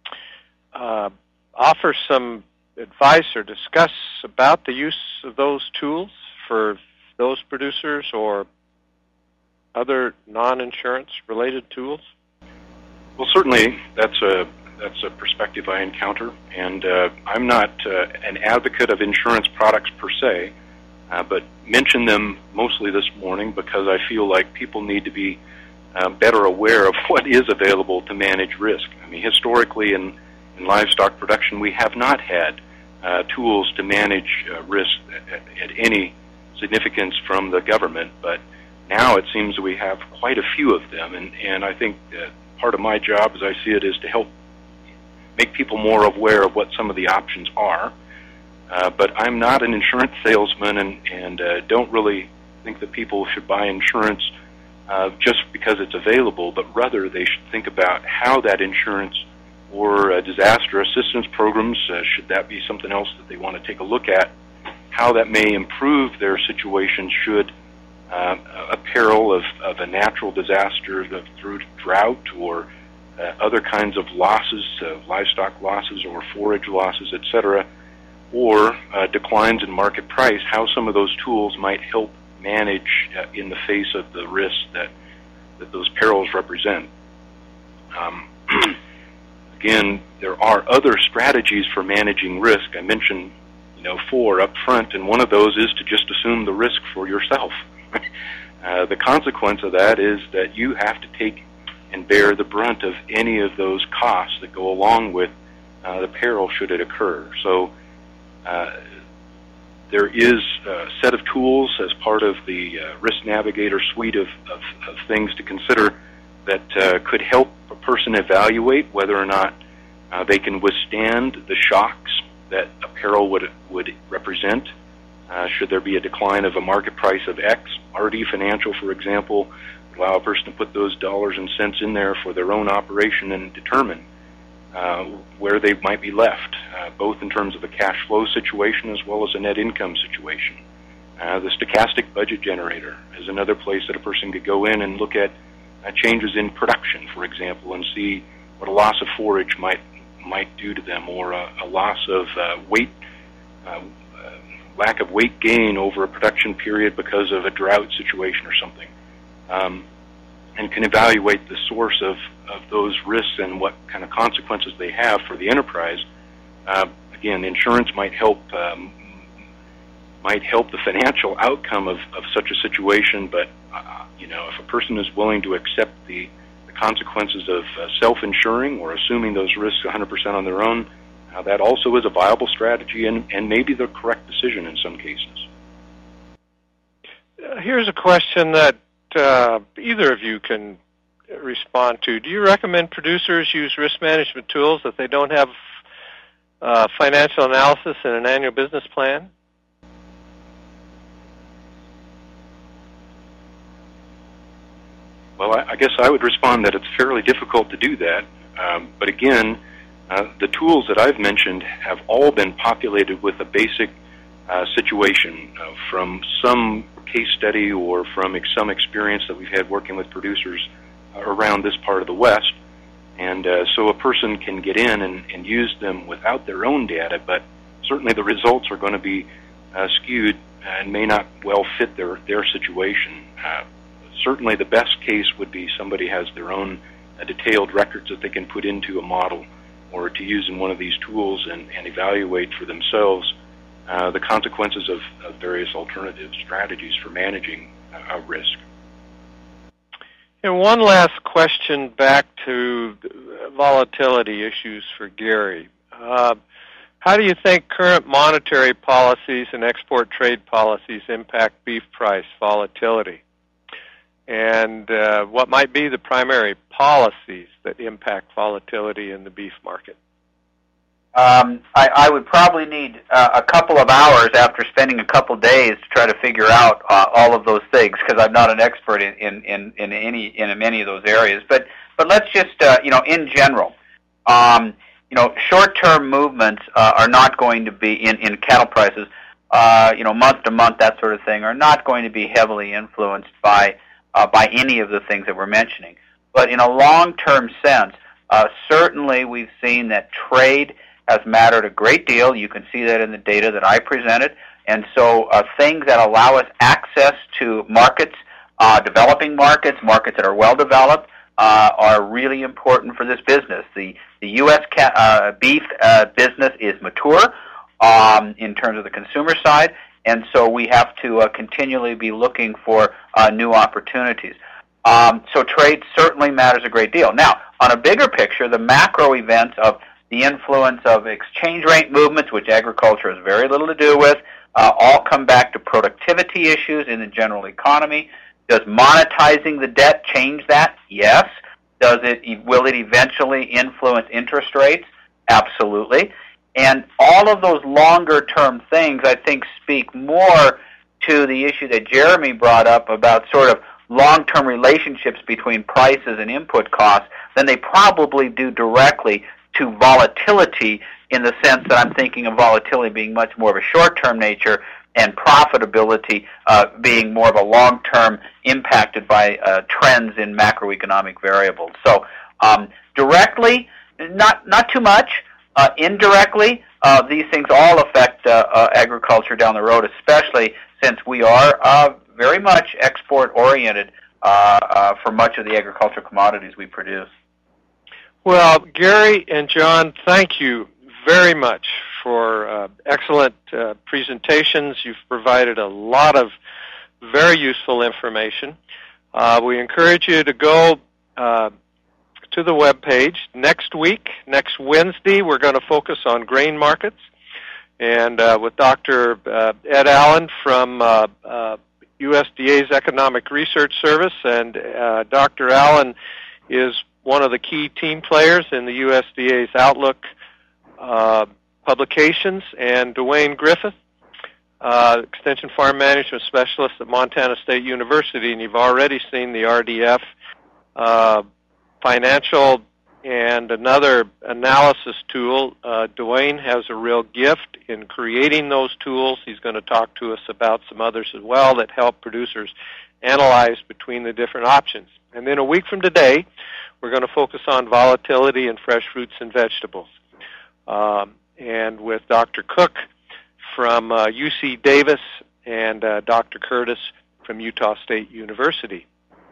uh, offer some advice or discuss about the use of those tools for those producers or other non-insurance related tools?
Well, certainly that's a that's a perspective I encounter, and uh, I'm not uh, an advocate of insurance products per se, uh, but mention them mostly this morning because I feel like people need to be uh, better aware of what is available to manage risk. I mean, historically in, in livestock production, we have not had Uh, tools to manage uh, risk at, at any significance from the government, but now it seems that we have quite a few of them, and, and I think that part of my job, as I see it, is to help make people more aware of what some of the options are. Uh, but I'm not an insurance salesman, and, and uh, don't really think that people should buy insurance uh, just because it's available, but rather they should think about how that insurance or uh, disaster assistance programs, uh, should that be something else that they want to take a look at, how that may improve their situation should uh, a peril of, of a natural disaster through drought or uh, other kinds of losses, uh, livestock losses or forage losses, et cetera, or uh, declines in market price, how some of those tools might help manage uh, in the face of the risks that, that those perils represent. Um, Again, there are other strategies for managing risk. I mentioned, you know, four up front, and one of those is to just assume the risk for yourself. uh, the consequence of that is that you have to take and bear the brunt of any of those costs that go along with uh, the peril should it occur. So uh, there is a set of tools as part of the uh, Risk Navigator suite of, of, of things to consider that uh, could help a person evaluate whether or not uh, they can withstand the shocks that a peril would would represent. Uh, should there be a decline of a market price of X, R D Financial, for example, would allow a person to put those dollars and cents in there for their own operation and determine uh, where they might be left, uh, both in terms of a cash flow situation as well as a net income situation. Uh, the stochastic budget generator is another place that a person could go in and look at Uh, changes in production, for example, and see what a loss of forage might might do to them, or a, a loss of uh, weight, uh, uh, lack of weight gain over a production period because of a drought situation or something, um, and can evaluate the source of, of those risks and what kind of consequences they have for the enterprise. Uh, again, insurance might help um, might help the financial outcome of, of such a situation, but uh, you know, if a person is willing to accept the, the consequences of uh, self-insuring or assuming those risks one hundred percent on their own, uh, that also is a viable strategy and, and maybe the correct decision in some cases.
Uh, here's a question that uh, either of you can respond to. Do you recommend producers use risk management tools if they don't have uh, financial analysis and an annual business plan?
Well, I, I guess I would respond that it's fairly difficult to do that. Um, but again, uh, the tools that I've mentioned have all been populated with a basic uh, situation uh, from some case study or from ex- some experience that we've had working with producers uh, around this part of the West. And uh, so a person can get in and, and use them without their own data, but certainly the results are going to be uh, skewed and may not well fit their, their situation. Uh, Certainly the best case would be somebody has their own uh, detailed records that they can put into a model or to use in one of these tools and, and evaluate for themselves uh, the consequences of, of various alternative strategies for managing uh, risk.
And one last question back to volatility issues for Gary. Uh, how do you think current monetary policies and export trade policies impact beef price volatility? And uh, what might be the primary policies that impact volatility in the beef market?
Um, I, I would probably need uh, a couple of hours after spending a couple of days to try to figure out uh, all of those things, because I'm not an expert in, in, in, in any in many of those areas. But but let's just uh, you know in general, um, you know short-term movements uh, are not going to be in, in cattle prices, uh, you know month to month, that sort of thing, are not going to be heavily influenced by Uh, by any of the things that we're mentioning. But in a long-term sense, uh, certainly we've seen that trade has mattered a great deal. You can see that in the data that I presented. And so uh, things that allow us access to markets, uh, developing markets, markets that are well-developed, uh, are really important for this business. The, the U S ca- uh, beef uh, business is mature um, in terms of the consumer side, and so we have to uh, continually be looking for uh, new opportunities. Um, so trade certainly matters a great deal. Now, on a bigger picture, the macro events of the influence of exchange rate movements, which agriculture has very little to do with, uh, all come back to productivity issues in the general economy. Does monetizing the debt change that? Yes. Does it? Will it eventually influence interest rates? Absolutely. And all of those longer-term things, I think, speak more to the issue that Jeremy brought up about sort of long-term relationships between prices and input costs than they probably do directly to volatility, in the sense that I'm thinking of volatility being much more of a short-term nature and profitability uh, being more of a long-term impacted by uh, trends in macroeconomic variables. So um, directly, not not too much. Uh, indirectly, uh, these things all affect uh, uh, agriculture down the road, especially since we are uh, very much export-oriented uh, uh, for much of the agricultural commodities we produce.
Well, Gary and John, thank you very much for uh, excellent uh, presentations. You've provided a lot of very useful information. Uh, we encourage you to go uh, to the web page. Next week, next Wednesday, we're going to focus on grain markets, and uh, with Doctor Uh, Ed Allen from uh, uh, U S D A's Economic Research Service, and uh, Doctor Allen is one of the key team players in the U S D A's Outlook uh, publications, and Dwayne Griffith, uh, Extension Farm Management Specialist at Montana State University, and you've already seen the R D F uh, financial and another analysis tool. Uh, Dwayne has a real gift in creating those tools. He's going to talk to us about some others as well that help producers analyze between the different options. And then a week from today, we're going to focus on volatility in fresh fruits and vegetables. Um, and with Doctor Cook from uh, U C Davis and uh, Doctor Curtis from Utah State University.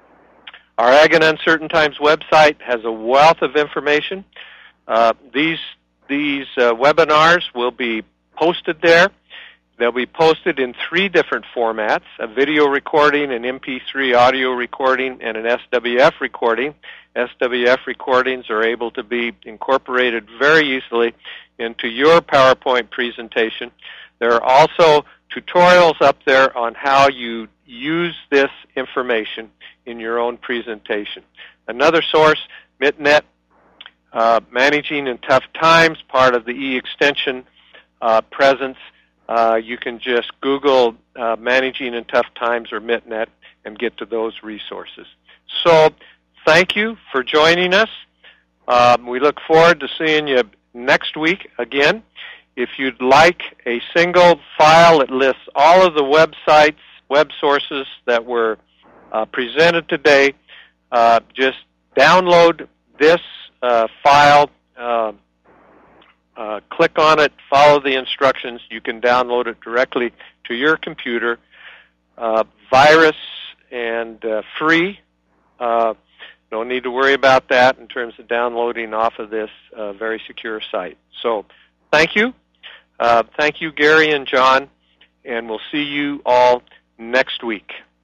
Our Ag in Uncertain Times website has a wealth of information. Uh, these these uh, webinars will be posted there. they'll be posted in three different formats: a video recording, an M P three audio recording, and an S W F recording. S W F recordings are able to be incorporated very easily into your PowerPoint presentation. There are also tutorials up there on how you use this information in your own presentation. Another source, MITNet, uh, Managing in Tough Times, part of the E-Extension uh, presence. Uh, you can just Google uh, Managing in Tough Times or MITNet and get to those resources. So thank you for joining us. Um, we look forward to seeing you next week again. If you'd like a single file that lists all of the websites, web sources that were uh, presented today, uh, just download this uh, file, uh, uh, click on it, follow the instructions. You can download it directly to your computer, uh, virus and uh, free. Uh, don't need to worry about that in terms of downloading off of this uh, very secure site. So thank you. Uh, thank you, Gary and John, and we'll see you all next week.